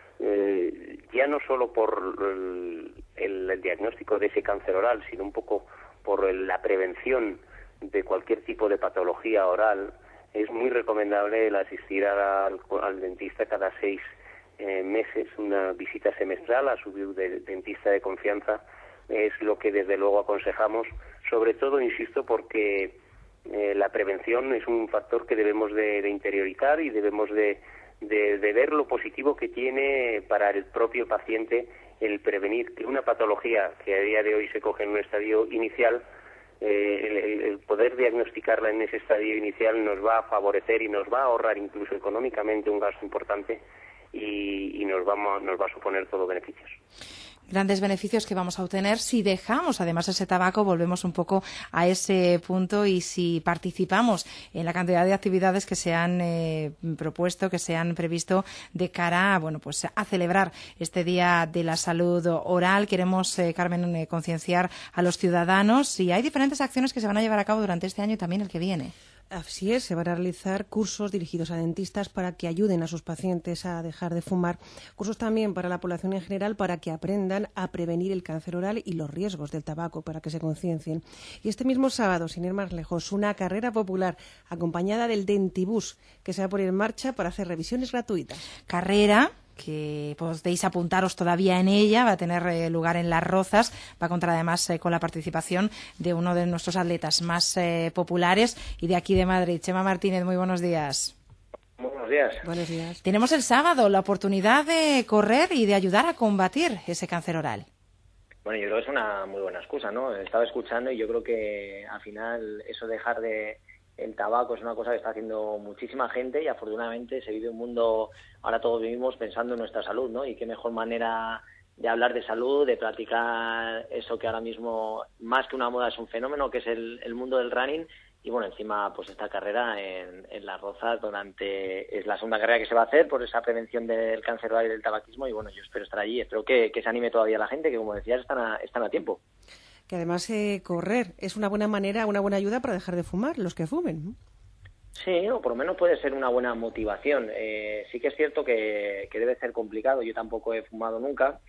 Eh, ya no solo por el, el, el diagnóstico de ese cáncer oral, sino un poco por el, la prevención de cualquier tipo de patología oral, es muy recomendable el asistir al, al dentista cada seis eh, meses, una visita semestral a su de, dentista de confianza, es lo que desde luego aconsejamos, sobre todo, insisto, porque eh, la prevención es un factor que debemos de, de interiorizar y debemos de, de, de ver lo positivo que tiene para el propio paciente el prevenir que una patología que a día de hoy se coge en un estadio inicial, eh, el, el poder diagnosticarla en ese estadio inicial nos va a favorecer y nos va a ahorrar incluso económicamente un gasto importante y, y nos, vamos, nos va a suponer todo beneficios. Grandes beneficios que vamos a obtener si dejamos además ese tabaco, volvemos un poco a ese punto, y si participamos en la cantidad de actividades que se han eh, propuesto, que se han previsto de cara a, bueno, pues a celebrar este Día de la Salud Oral. Queremos, eh, Carmen, eh, concienciar a los ciudadanos, y hay diferentes acciones que se van a llevar a cabo durante este año y también el que viene. Así es, se van a realizar cursos dirigidos a dentistas para que ayuden a sus pacientes a dejar de fumar, cursos también para la población en general para que aprendan a prevenir el cáncer oral y los riesgos del tabaco, para que se conciencien. Y este mismo sábado, sin ir más lejos, una carrera popular acompañada del Dentibus, que se va a poner en marcha para hacer revisiones gratuitas. Carrera que podéis apuntaros todavía en ella, va a tener eh, lugar en Las Rozas, va a contar además eh, con la participación de uno de nuestros atletas más eh, populares y de aquí de Madrid. Chema Martínez, muy buenos días. Muy buenos días. Buenos días. Tenemos el sábado la oportunidad de correr y de ayudar a combatir ese cáncer oral. Bueno, yo creo que es una muy buena excusa, ¿no? Estaba escuchando y yo creo que al final eso de dejar de el tabaco es una cosa que está haciendo muchísima gente y afortunadamente se vive un mundo, ahora todos vivimos pensando en nuestra salud, ¿no? Y qué mejor manera de hablar de salud, de practicar eso que ahora mismo más que una moda es un fenómeno, que es el, el mundo del running. Y bueno, encima pues esta carrera en, en Las Rozas durante es la segunda carrera que se va a hacer por esa prevención del cáncer oral y del tabaquismo, y bueno, yo espero estar allí, espero que, que se anime todavía la gente, que como decías están a, están a tiempo. Que además eh, correr es una buena manera, una buena ayuda para dejar de fumar, los que fumen, ¿no? Sí, o por lo menos puede ser una buena motivación. Eh, sí que es cierto que, que debe ser complicado, yo tampoco he fumado nunca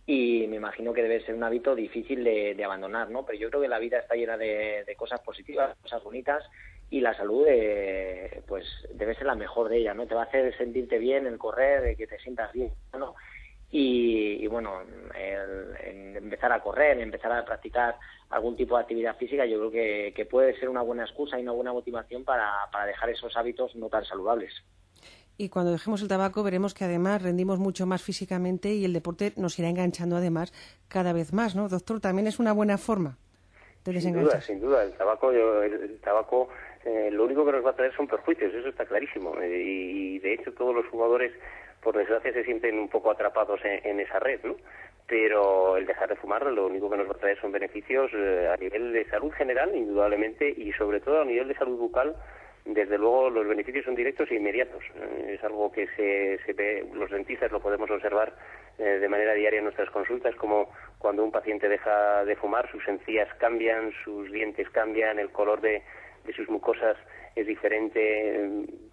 y me imagino que debe ser un hábito difícil de, de abandonar, ¿no? Pero yo creo que la vida está llena de, de cosas positivas, cosas bonitas, y la salud eh, pues debe ser la mejor de ellas, ¿no? Te va a hacer sentirte bien el correr, que te sientas bien, ¿no? Y, y bueno, el, el empezar a correr, empezar a practicar algún tipo de actividad física, yo creo que, que puede ser una buena excusa y una buena motivación para, para dejar esos hábitos no tan saludables. Y cuando dejemos el tabaco veremos que además rendimos mucho más físicamente y el deporte nos irá enganchando además cada vez más, ¿no? Doctor, también es una buena forma de desenganchar. Sin duda, sin duda. El tabaco, yo, el, el tabaco eh, lo único que nos va a traer son perjuicios, eso está clarísimo. Eh, y de hecho todos los fumadores, por desgracia, se sienten un poco atrapados en, en esa red, ¿no? Pero el dejar de fumar lo único que nos va a traer son beneficios eh, a nivel de salud general, indudablemente, y sobre todo a nivel de salud bucal. Desde luego los beneficios son directos e inmediatos. Eh, es algo que se, se ve, los dentistas lo podemos observar eh, de manera diaria en nuestras consultas, como cuando un paciente deja de fumar, sus encías cambian, sus dientes cambian, el color de, de sus mucosas es diferente.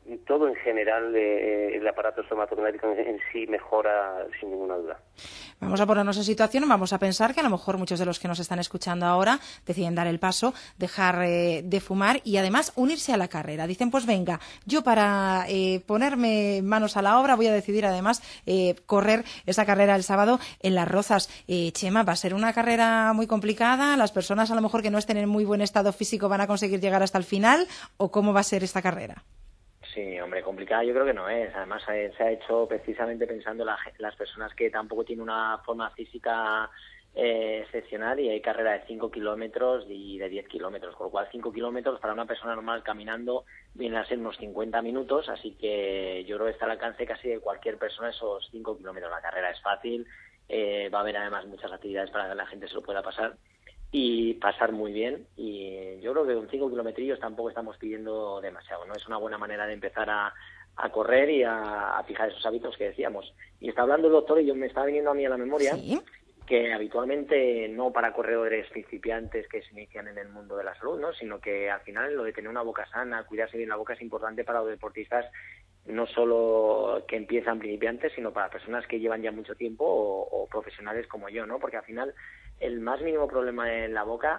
todo en general, eh, el aparato estomatognático en, en sí mejora sin ninguna duda. Vamos a ponernos en situación, vamos a pensar que a lo mejor muchos de los que nos están escuchando ahora deciden dar el paso, dejar eh, de fumar y además unirse a la carrera. Dicen, pues venga, yo para eh, ponerme manos a la obra voy a decidir además eh, correr esa carrera el sábado en Las Rozas. Eh, Chema, va a ser una carrera muy complicada, las personas a lo mejor que no estén en muy buen estado físico van a conseguir llegar hasta el final, ¿o cómo va a ser esta carrera? Sí, hombre, complicada yo creo que no es. Además, eh, se ha hecho precisamente pensando en la, las personas que tampoco tienen una forma física eh, excepcional, y hay carrera de cinco kilómetros y de diez kilómetros, con lo cual cinco kilómetros para una persona normal caminando vienen a ser unos cincuenta minutos, así que yo creo que está al alcance casi de cualquier persona esos cinco kilómetros. La carrera es fácil, eh, va a haber además muchas actividades para que la gente se lo pueda pasar y pasar muy bien, y yo creo que con cinco kilometrillos tampoco estamos pidiendo demasiado, ¿no? Es una buena manera de empezar a, a correr y a, a fijar esos hábitos que decíamos. Y está hablando el doctor, y yo me está viniendo a mí a la memoria, ¿sí?, que habitualmente no para corredores principiantes que se inician en el mundo de la salud, ¿no?, sino que al final lo de tener una boca sana, cuidarse bien la boca, es importante para los deportistas, no solo que empiezan principiantes, sino para personas que llevan ya mucho tiempo o, o profesionales como yo, ¿no? Porque al final el más mínimo problema en la boca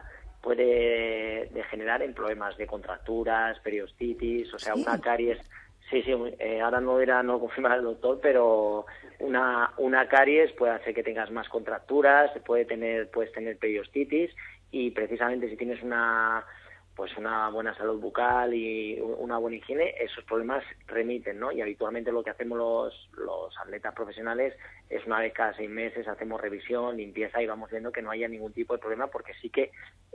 puede degenerar en problemas de contracturas, periostitis, o sea, sí. una caries. Sí, sí, eh, ahora no era no confirmar el doctor, pero una una caries puede hacer que tengas más contracturas, puede tener puedes tener periostitis, y precisamente si tienes una pues una buena salud bucal y una buena higiene, esos problemas remiten, ¿no? Y habitualmente lo que hacemos los, los atletas profesionales es una vez cada seis meses hacemos revisión, limpieza, y vamos viendo que no haya ningún tipo de problema, porque sí que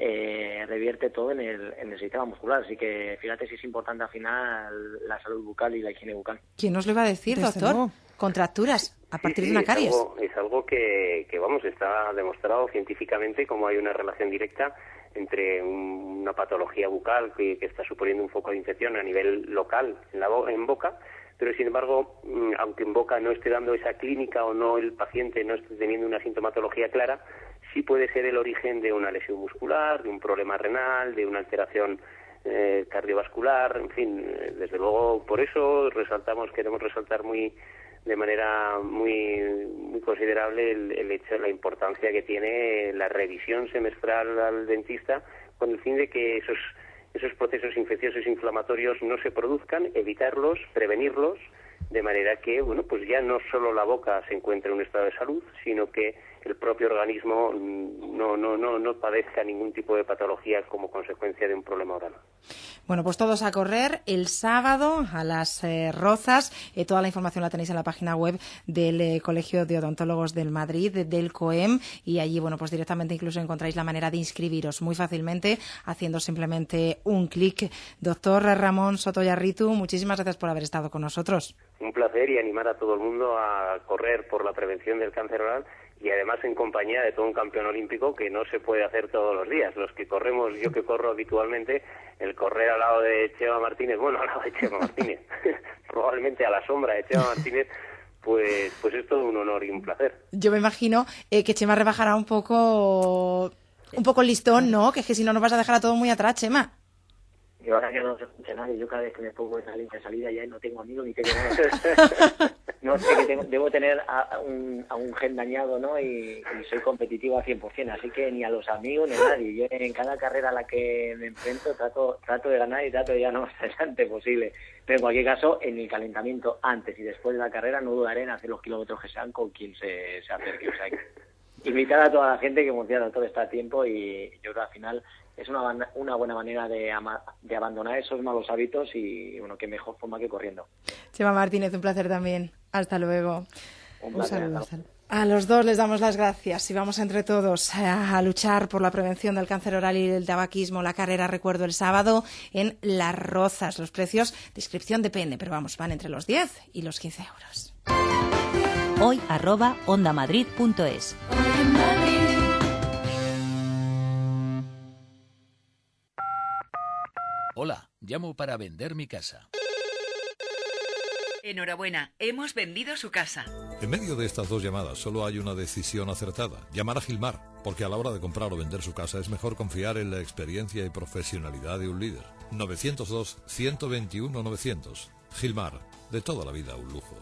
eh, revierte todo en el, en el sistema muscular. Así que fíjate si es importante al final la salud bucal y la higiene bucal. ¿Quién nos lo iba a decir, Desde doctor? luego. Contracturas a partir sí, sí, de una caries. Es algo, es algo que, que, vamos, está demostrado científicamente como hay una relación directa entre una patología bucal que, que está suponiendo un foco de infección a nivel local en, la bo en boca, pero sin embargo, aunque en boca no esté dando esa clínica o no el paciente no esté teniendo una sintomatología clara, sí puede ser el origen de una lesión muscular, de un problema renal, de una alteración eh, cardiovascular, en fin, desde luego por eso resaltamos, queremos resaltar muy de manera muy muy considerable el, el hecho, la importancia que tiene la revisión semestral al dentista, con el fin de que esos esos procesos infecciosos e inflamatorios no se produzcan, evitarlos, prevenirlos, de manera que, bueno, pues ya no solo la boca se encuentre en un estado de salud, sino que el propio organismo no no no no padezca ningún tipo de patología como consecuencia de un problema oral. Bueno, pues todos a correr el sábado a Las eh, Rozas. Eh, toda la información la tenéis en la página web del eh, Colegio de Odontólogos del Madrid, de, del COEM, y allí, bueno, pues directamente incluso encontráis la manera de inscribiros muy fácilmente haciendo simplemente un clic. Doctor Ramón Soto-Yarritu, muchísimas gracias por haber estado con nosotros. Un placer, y animar a todo el mundo a correr por la prevención del cáncer oral, y además en compañía de todo un campeón olímpico, que no se puede hacer todos los días. Los que corremos, yo que corro habitualmente, el correr al lado de Chema Martínez, bueno, al lado de Chema Martínez, probablemente a la sombra de Chema Martínez, pues pues es todo un honor y un placer. Yo me imagino eh, que Chema rebajará un poco un poco el listón, ¿no? Que es que si no nos vas a dejar a todo muy atrás, Chema. Y ahora que no se escucha nadie, yo cada vez que me pongo esa línea de salida ya no tengo amigos ni tengo nada. No sé, que tengo, debo tener a, a, un, a un gen dañado, ¿no? Y, y soy competitivo al cien por cien, así que ni a los amigos ni a nadie. Yo en cada carrera a la que me enfrento trato trato de ganar y trato de ir lo más adelante posible. Pero en cualquier caso, en el calentamiento antes y después de la carrera no dudaré en hacer los kilómetros que sean con quien se, se acerque. O sea, invitar a toda la gente que emociona todo este tiempo, y yo creo que al final es una, una buena manera de, ama, de abandonar esos malos hábitos, y bueno, qué mejor forma que corriendo. Chema Martínez, un placer también. Hasta luego. Un placer. Un saludo. A los dos les damos las gracias y vamos entre todos a, a luchar por la prevención del cáncer oral y del tabaquismo. La carrera, recuerdo, el sábado en Las Rozas. Los precios de inscripción depende, pero vamos, van entre los diez y los quince euros. Hoy arroba ondamadrid punto es. Hola, llamo para vender mi casa. Enhorabuena, hemos vendido su casa. En medio de estas dos llamadas solo hay una decisión acertada: llamar a Gilmar, porque a la hora de comprar o vender su casa es mejor confiar en la experiencia y profesionalidad de un líder. novecientos dos, ciento veintiuno, novecientos. Gilmar, de toda la vida un lujo.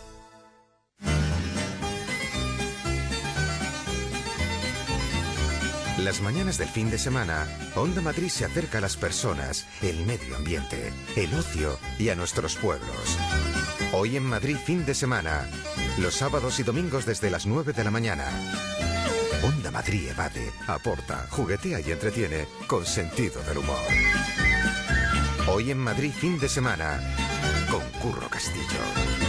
Las mañanas del fin de semana, Onda Madrid se acerca a las personas, el medio ambiente, el ocio y a nuestros pueblos. Hoy en Madrid fin de semana, los sábados y domingos desde las nueve de la mañana. Onda Madrid evade, aporta, juguetea y entretiene con sentido del humor. Hoy en Madrid fin de semana, con Curro Castillo.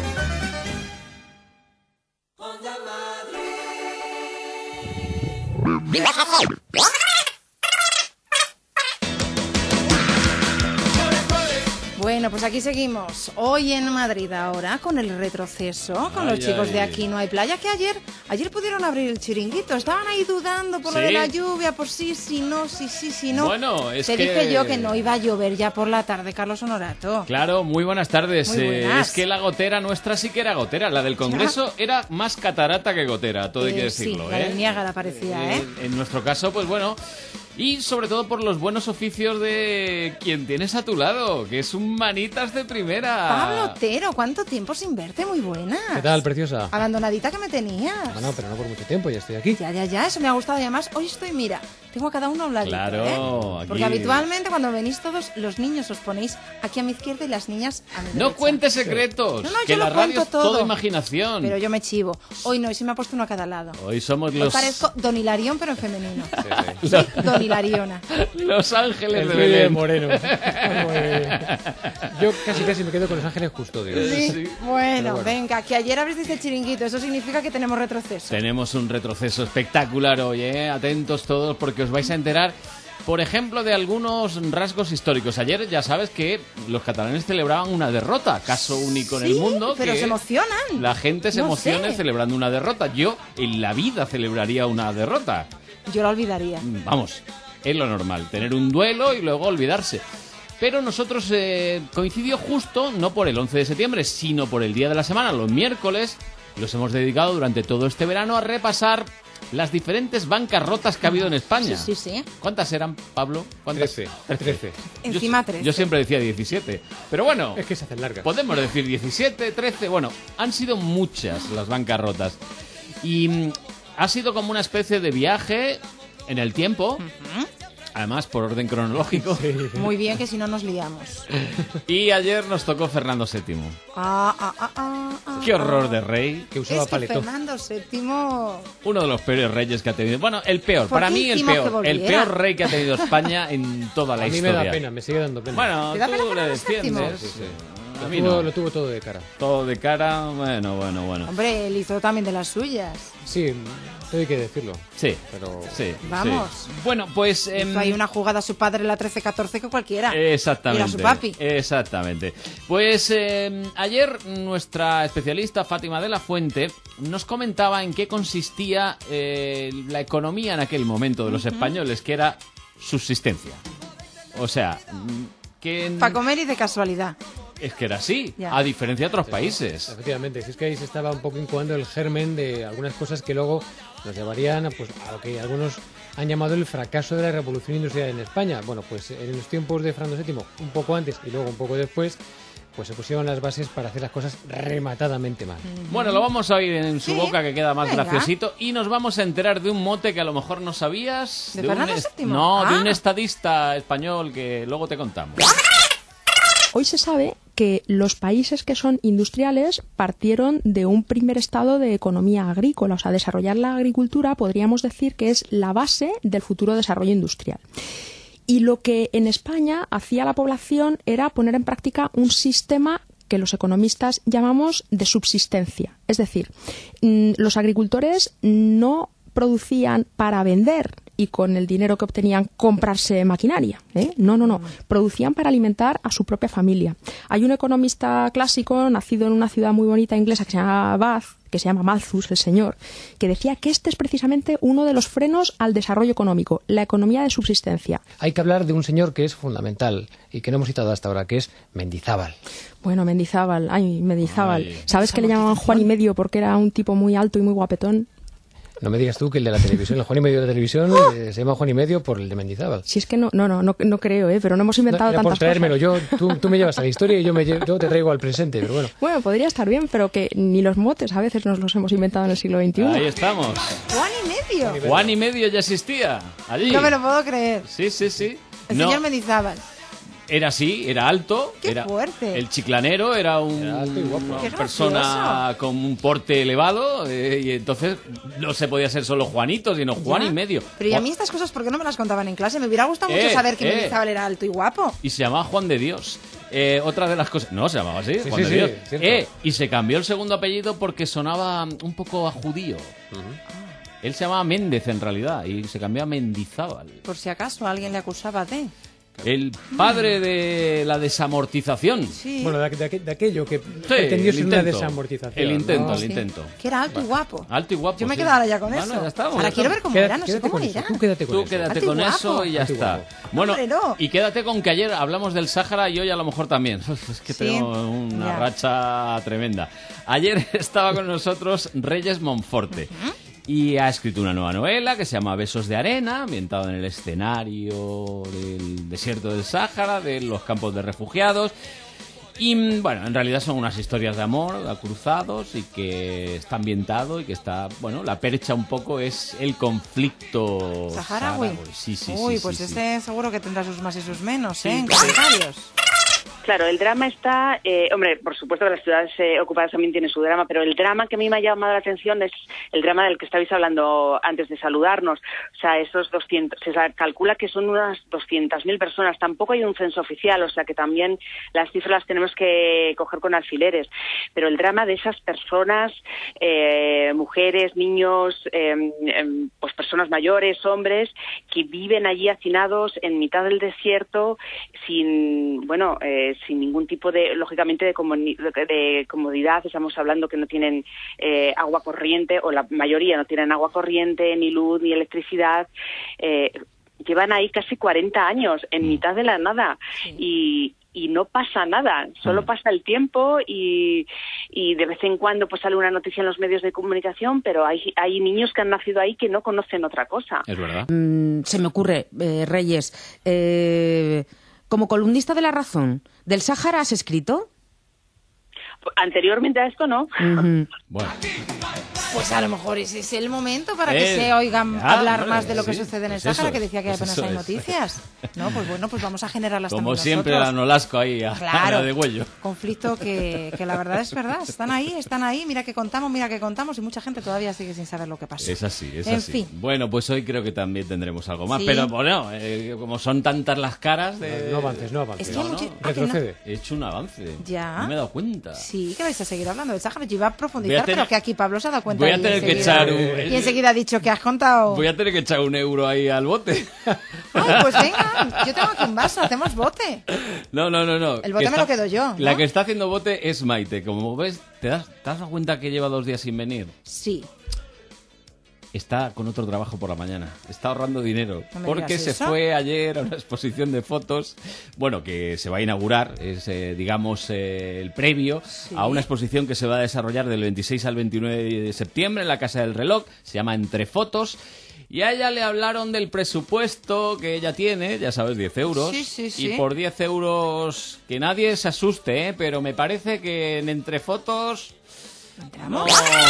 Bueno, pues aquí seguimos. Hoy en Madrid ahora con el retroceso, con Ay, los chicos ay. de Aquí No Hay Playa, que ayer ayer pudieron abrir el chiringuito. Estaban ahí dudando por lo ¿Sí? de la lluvia, por sí, si no, sí, sí, si no. Bueno, es Te que- dije yo que no iba a llover ya por la tarde, Carlos Honorato. Claro, muy buenas tardes. Muy Eh, buenas. es que la gotera nuestra sí que era gotera. La del Congreso era más catarata que gotera, todo hay que Eh, decirlo. sí, la ¿eh? del Niágara parecía, ¿eh? En, en nuestro caso, pues bueno. Y sobre todo por los buenos oficios de quien tienes a tu lado, que es un manitas de primera. Pablo Otero, ¿cuánto tiempo sin verte? Muy buena. ¿Qué tal, preciosa? Abandonadita que me tenías. Bueno, pero no por mucho tiempo, ya estoy aquí. Ya, ya, ya, eso me ha gustado. Y además, hoy estoy, mira, tengo a cada uno a un ladito, Claro, ¿eh? aquí- Porque habitualmente cuando venís todos, los niños os ponéis aquí a mi izquierda y las niñas a mi derecha. No cuentes secretos, No, no, que yo la lo radio cuento es todo. todo imaginación. Pero yo me chivo. Hoy no, hoy se me ha puesto uno a cada lado. Hoy somos Hoy los, parezco Don Hilarión, pero en femenino. Soy Don Hilariona. los ángeles El de Rey de Belén. Moreno. Yo casi casi me quedo con los ángeles custodios. Sí. Bueno, Pero bueno. venga, que ayer abriste el chiringuito. Eso significa que tenemos retroceso. Tenemos un retroceso espectacular hoy, ¿eh? Atentos todos porque os vais a enterar, por ejemplo, de algunos rasgos históricos. Ayer ya sabes que los catalanes celebraban una derrota, caso único en el Sí, mundo. pero que se emocionan. La gente se No emociona sé. celebrando una derrota. Yo en la vida celebraría una derrota. Yo la olvidaría. Vamos, es lo normal, tener un duelo y luego olvidarse. Pero nosotros eh, coincidió justo, no por el once de septiembre, sino por el día de la semana, los miércoles. Los hemos dedicado durante todo este verano a repasar las diferentes bancarrotas que ha habido en España. Sí, sí, sí. ¿Cuántas eran, Pablo? ¿Cuántas? Trece. Trece. Encima yo, trece. Yo siempre decía diecisiete. Pero bueno, Es que se hacen largas. podemos decir diecisiete, trece. Bueno, han sido muchas las bancarrotas. Y mm, ha sido como una especie de viaje en el tiempo. Además, por orden cronológico. Muy bien, que si no nos liamos. Y ayer nos tocó Fernando séptimo. Ah, ah, ah, ah, ah, Qué horror de rey. Que Es que Fernando séptimo... Uno de los peores reyes que ha tenido. Bueno, el peor. ¿Por Para qué mí el hicimos que peor. El volviera? peor rey que ha tenido España en toda la A mí me historia. da pena, me sigue dando pena. Bueno, ¿Te da tú pena le Fernando séptimo? defiendes. Sí, sí. A Lo mí tuvo, no. lo tuvo todo de cara. Todo de cara, bueno, bueno, bueno. Hombre, él hizo también de las suyas. Sí, todo hay que decirlo. Sí, pero sí. Vamos. sí. Bueno, pues... em, Hizo ahí una jugada a su padre en la trece catorce que cualquiera. Exactamente. Era su papi. Exactamente. Pues eh, ayer nuestra especialista Fátima de la Fuente nos comentaba en qué consistía eh, la economía en aquel momento de los españoles, que era subsistencia. O sea, mm, que... en- Para comer y de casualidad. Es que era así, Ya. a diferencia de otros países. Efectivamente, si es que ahí se estaba un poco incubando el germen de algunas cosas que luego nos llevarían a, pues, a lo que algunos han llamado el fracaso de la revolución industrial en España. Bueno, pues en los tiempos de Fernando séptimo, un poco antes y luego un poco después, pues se pusieron las bases para hacer las cosas rematadamente mal. Bueno, lo vamos a oír en su Sí, boca, que queda más venga. graciosito, y nos vamos a enterar de un mote que a lo mejor no sabías. ¿De un Fernando es- séptimo? No, de Ah. un estadista español que luego te contamos. Hoy se sabe que los países que son industriales partieron de un primer estado de economía agrícola. O sea, desarrollar la agricultura podríamos decir que es la base del futuro desarrollo industrial. Y lo que en España hacía la población era poner en práctica un sistema que los economistas llamamos de subsistencia. Es decir, mm, los agricultores no producían para vender y con el dinero que obtenían comprarse maquinaria. ¿eh? No, no, no. Producían para alimentar a su propia familia. Hay un economista clásico nacido en una ciudad muy bonita inglesa que se llama Bath, que se llama Malthus, el señor, que decía que este es precisamente uno de los frenos al desarrollo económico, la economía de subsistencia. Hay que hablar de un señor que es fundamental y que no hemos citado hasta ahora, que es Mendizábal. Bueno, Mendizábal, ay, Mendizábal. Ay. ¿Sabes que le llamaban Juan y medio porque era un tipo muy alto y muy guapetón? No me digas tú que el de la televisión, el Juan y Medio de la televisión, eh, se llama Juan y Medio por el de Mendizábal. Si es que no, no, no, no, no creo, ¿eh? Pero no hemos inventado No, era tantas por traérmelo, cosas. yo, tú, tú me llevas a la historia y yo, me lle- yo te traigo al presente, pero bueno. Bueno, podría estar bien, pero que ni los motes a veces nos los hemos inventado en el siglo veintiuno. Ahí estamos. Juan y Medio. Juan y Medio ya existía allí. No me lo puedo creer. Sí, sí, sí. El No, señor Mendizábal. era así, era alto. ¡Qué era fuerte! El chiclanero era un, una ¡Qué persona gracioso! con un porte elevado eh, y entonces no se podía ser solo Juanito, sino Juan Ya. y Medio. Pero y a mí estas cosas, ¿por qué no me las contaban en clase? Me hubiera gustado mucho Eh, saber que eh. Mendizábal era alto y guapo. Y se llamaba Juan de Dios. Eh, otra de las cosas... No, se llamaba así, Sí, Juan sí, de sí, Dios. cierto. Eh, y se cambió el segundo apellido porque sonaba un poco a judío. Él se llamaba Méndez en realidad y se cambió a Mendizábal. Por si acaso alguien le acusaba de... El padre de la desamortización. Sí. Bueno, de, de, de aquello que pretendió el ser una intento. desamortización. El intento, ¿no? el Sí. intento. Que era alto y guapo. Alto y guapo. Yo me sí. quedo ahora ya con Bueno, eso. ya estamos, Ahora ya quiero estamos. ver cómo Quédate- era, no sé quédate cómo con eso, era. tú quédate con Tú eso. quédate Alto y con guapo. eso y ya Alto y está. guapo. Bueno, Hombre, no. y quédate con que ayer hablamos del Sáhara y hoy a lo mejor también. Es que Sí. tengo una Ya. racha tremenda. Ayer estaba con nosotros Reyes Monforte. Y ha escrito una nueva novela que se llama Besos de Arena, ambientado en el escenario del desierto del Sáhara, de los campos de refugiados. Y bueno, en realidad son unas historias de amor a cruzados y que está ambientado y que está, bueno, la percha un poco es el conflicto Saharaui. Sí, sí, Uy, sí, pues sí, este seguro que tendrá sus más y sus menos, Sí. ¿eh? En comentarios. Claro, el drama está, eh, hombre, por supuesto que las ciudades eh, ocupadas también tienen su drama, pero el drama que a mí me ha llamado la atención es el drama del que estabais hablando antes de saludarnos. O sea, esos doscientos, se calcula que son unas doscientas mil personas. Tampoco hay un censo oficial, o sea que también las cifras las tenemos que coger con alfileres. Pero el drama de esas personas, eh, mujeres, niños, eh, eh, pues personas mayores, hombres, que viven allí hacinados en mitad del desierto sin, bueno, eh, sin ningún tipo de, lógicamente, de, comuni- de comodidad. Estamos hablando que no tienen eh, agua corriente, o la mayoría no tienen agua corriente, ni luz, ni electricidad. Eh, llevan ahí casi cuarenta años, en mitad de la nada, y, y no pasa nada, solo pasa el tiempo y, y de vez en cuando pues sale una noticia en los medios de comunicación, pero hay, hay niños que han nacido ahí que no conocen otra cosa. Es verdad. Mm, se me ocurre, eh, Reyes, eh, como columnista de La Razón, ¿del Sáhara has escrito? Anteriormente a esto, no. Ujú. Bueno. Pues a lo mejor ese es el momento para Eh, que se oigan ya, hablar vale, más de lo que sí, sucede en el pues Sáhara, eso que decía que pues apenas eso hay es. noticias. No, pues bueno, pues vamos a generarlas Como también siempre, nosotros. la Nolasco ahí a, Claro. a la de Güello. Conflicto que, que la verdad es verdad. Están ahí, están ahí. Mira que contamos, mira que contamos y mucha gente todavía sigue sin saber lo que pasó. Es así, es En así. fin. Bueno, pues hoy creo que también tendremos algo más. Sí. Pero bueno, eh, como son tantas las caras de... No avances, no avances. Es que hay No, mucho- no, ah, que no. retrocede. He hecho un avance. Ya. No me he dado cuenta. Sí, que vais a seguir hablando del Sáhara. Yo iba a profundizar, Voy a tener- pero que aquí Pablo se ha dado cuenta. Voy a y tener que enseguida- echar un- Y enseguida ha dicho que has contado. Voy a tener que echar un euro ahí al bote. Ay, pues venga, yo tengo aquí un vaso, hacemos bote. No, no, no, no. El bote Que me lo quedo yo, La ¿no? que está haciendo bote es Maite. Como ves, ¿te das, ¿te has dado cuenta que lleva dos días sin venir? Sí. Está con otro trabajo por la mañana. Está ahorrando dinero. No me Porque digas se eso. fue ayer a una exposición de fotos. Bueno, que se va a inaugurar. Es, eh, digamos, eh, el previo a una exposición que se va a desarrollar del veintiséis al veintinueve de septiembre en la Casa del Reloj. Se llama Entre Fotos. Y a ella le hablaron del presupuesto que ella tiene, ya sabes, diez euros. Sí, sí, sí. Y por diez euros, que nadie se asuste, ¿eh? Pero me parece que en Entre Fotos... No.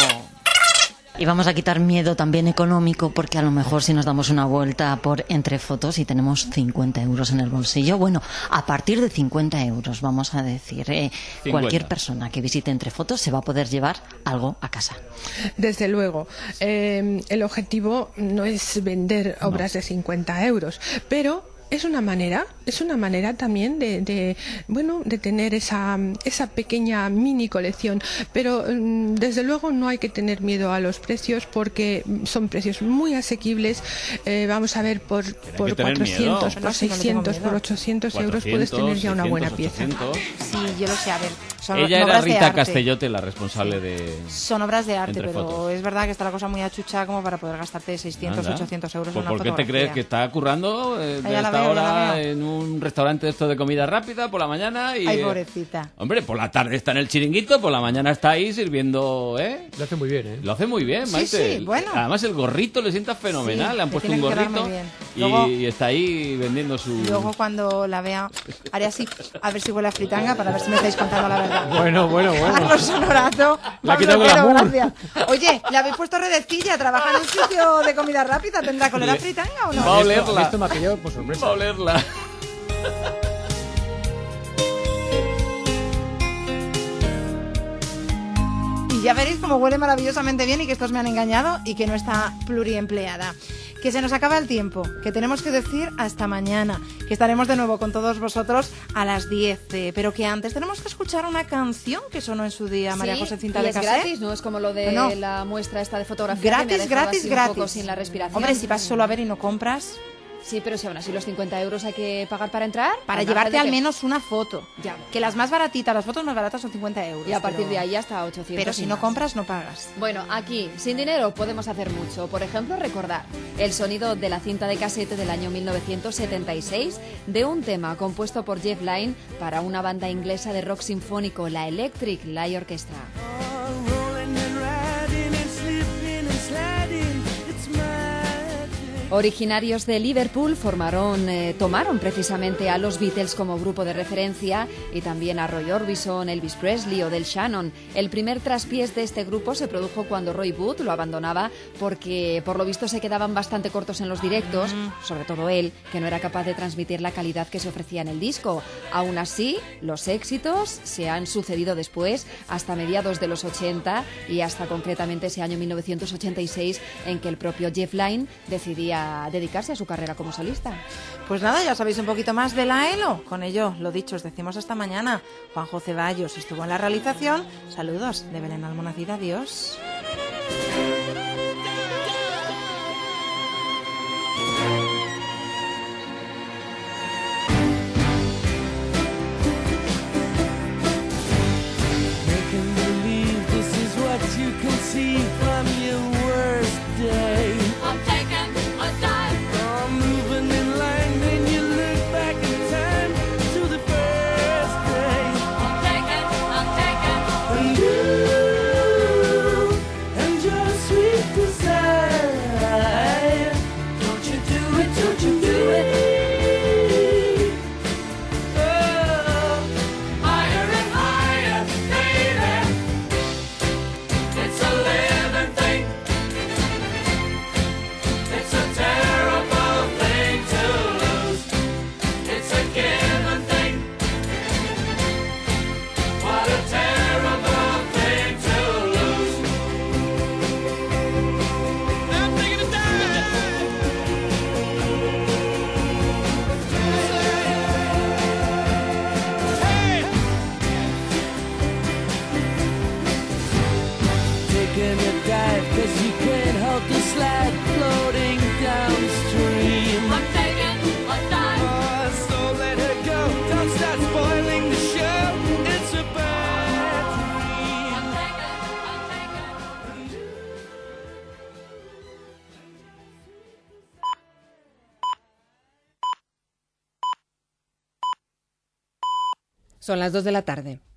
Y vamos a quitar miedo también económico, porque a lo mejor si nos damos una vuelta por Entre Fotos y tenemos cincuenta euros en el bolsillo, bueno, a partir de cincuenta euros, vamos a decir, eh, cincuenta. cualquier persona que visite Entre Fotos se va a poder llevar algo a casa. Desde luego, eh, el objetivo no es vender obras de cincuenta euros, pero es una manera, es una manera también de, de bueno, de tener esa, esa pequeña mini colección, pero mm, desde luego no hay que tener miedo a los precios, porque son precios muy asequibles. Eh, vamos a ver, por, por que tener cuatrocientos, miedo. por seiscientos, por ochocientos euros puedes tener ya una buena pieza. ochocientos. Sí, yo lo sé, a ver. Son Ella era obras de Rita arte. Castellote, la responsable de... Son obras de arte, Entre pero Fotos. es verdad que está la cosa muy achucha como para poder gastarte seiscientos, Anda. ochocientos euros Pues en una ¿por qué te fotografía. crees que está currando? Eh, Ah, ya la está está veo, ya la ahora veo. en un restaurante de esto de comida rápida por la mañana y... Ay, pobrecita. Hombre, por la tarde está en el chiringuito, por la mañana está ahí sirviendo, ¿eh? Lo hace muy bien, ¿eh? Lo hace muy bien, Sí, Maite. sí, bueno. Además el gorrito le sienta fenomenal, Sí, le han le puesto un tiene que quedar gorrito muy bien. y, Luego- y está ahí vendiendo su... Luego cuando la vea, haré así, a ver si huele a fritanga, para ver si me estáis contando la verdad. Bueno, bueno, bueno. Carlos Honorato, La ha Pablo quitado Otero, glamour. gracias. Oye, ¿le habéis puesto redecilla? ¿Trabaja en un sitio de comida rápida? ¿Tendrá que oler a Le- fritanga o no? Va a olerla. Esto me ha pillado por sorpresa. Va a olerla. Y ya veréis cómo huele maravillosamente bien y que estos me han engañado y que no está pluriempleada. Que se nos acaba el tiempo, que tenemos que decir hasta mañana, que estaremos de nuevo con todos vosotros a las diez, eh, pero que antes tenemos que escuchar una canción que sonó en su día, María Sí, José Cinta y de es Cassé. gratis, ¿no? Es como lo de Bueno. la muestra esta de fotografía. que me ha Gratis, dejado gratis, así gratis. Un poco sin la respiración. Hombre, si vas solo a ver y no compras, Sí, pero si aún así los cincuenta euros hay que pagar para entrar. para al llevarte margen de al que- menos una foto. Ya. Que las más baratitas, las fotos más baratas son cincuenta euros. Y a partir pero- de ahí hasta ochocientos. Pero si y no más. compras, no pagas. Bueno, aquí, sin dinero, podemos hacer mucho. Por ejemplo, recordar el sonido de la cinta de casete del año mil novecientos setenta y seis de un tema compuesto por Jeff Lynne para una banda inglesa de rock sinfónico, la Electric Light Orchestra. Originarios de Liverpool formaron, eh, tomaron precisamente a los Beatles como grupo de referencia y también a Roy Orbison, Elvis Presley o Del Shannon. El primer traspiés de este grupo se produjo cuando Roy Wood lo abandonaba porque por lo visto se quedaban bastante cortos en los directos, sobre todo él, que no era capaz de transmitir la calidad que se ofrecía en el disco. Aún así, los éxitos se han sucedido después hasta mediados de los ochenta y hasta concretamente ese año mil novecientos ochenta y seis en que el propio Jeff Lynne decidía dedicarse a su carrera como solista. Pues nada, ya sabéis un poquito más de la ELO. Con ello, lo dicho, os decimos hasta mañana. Juanjo Ceballos estuvo en la realización. Saludos de Belén Almonacid. Adiós. Make 'em believe this is what you can see from your worst day. I'm taking a dive. I'm moving in line, then you look back in time to the first day. I'm taking, I'm taking. And you and your sweet desire. Don't you do it, don't you do it. Oh, higher and higher, baby. It's a living thing. It's a terrible thing to lose. It's a given thing. What a terrible thing to lose. I'm taking a dive. Taking a dive cause you can't help the slide floating downstream. I'm taking a dive. Oh, so let her go. Don't start spoiling the show. It's a bad dream. I'm taking, I'm taking. Son las dos de la tarde.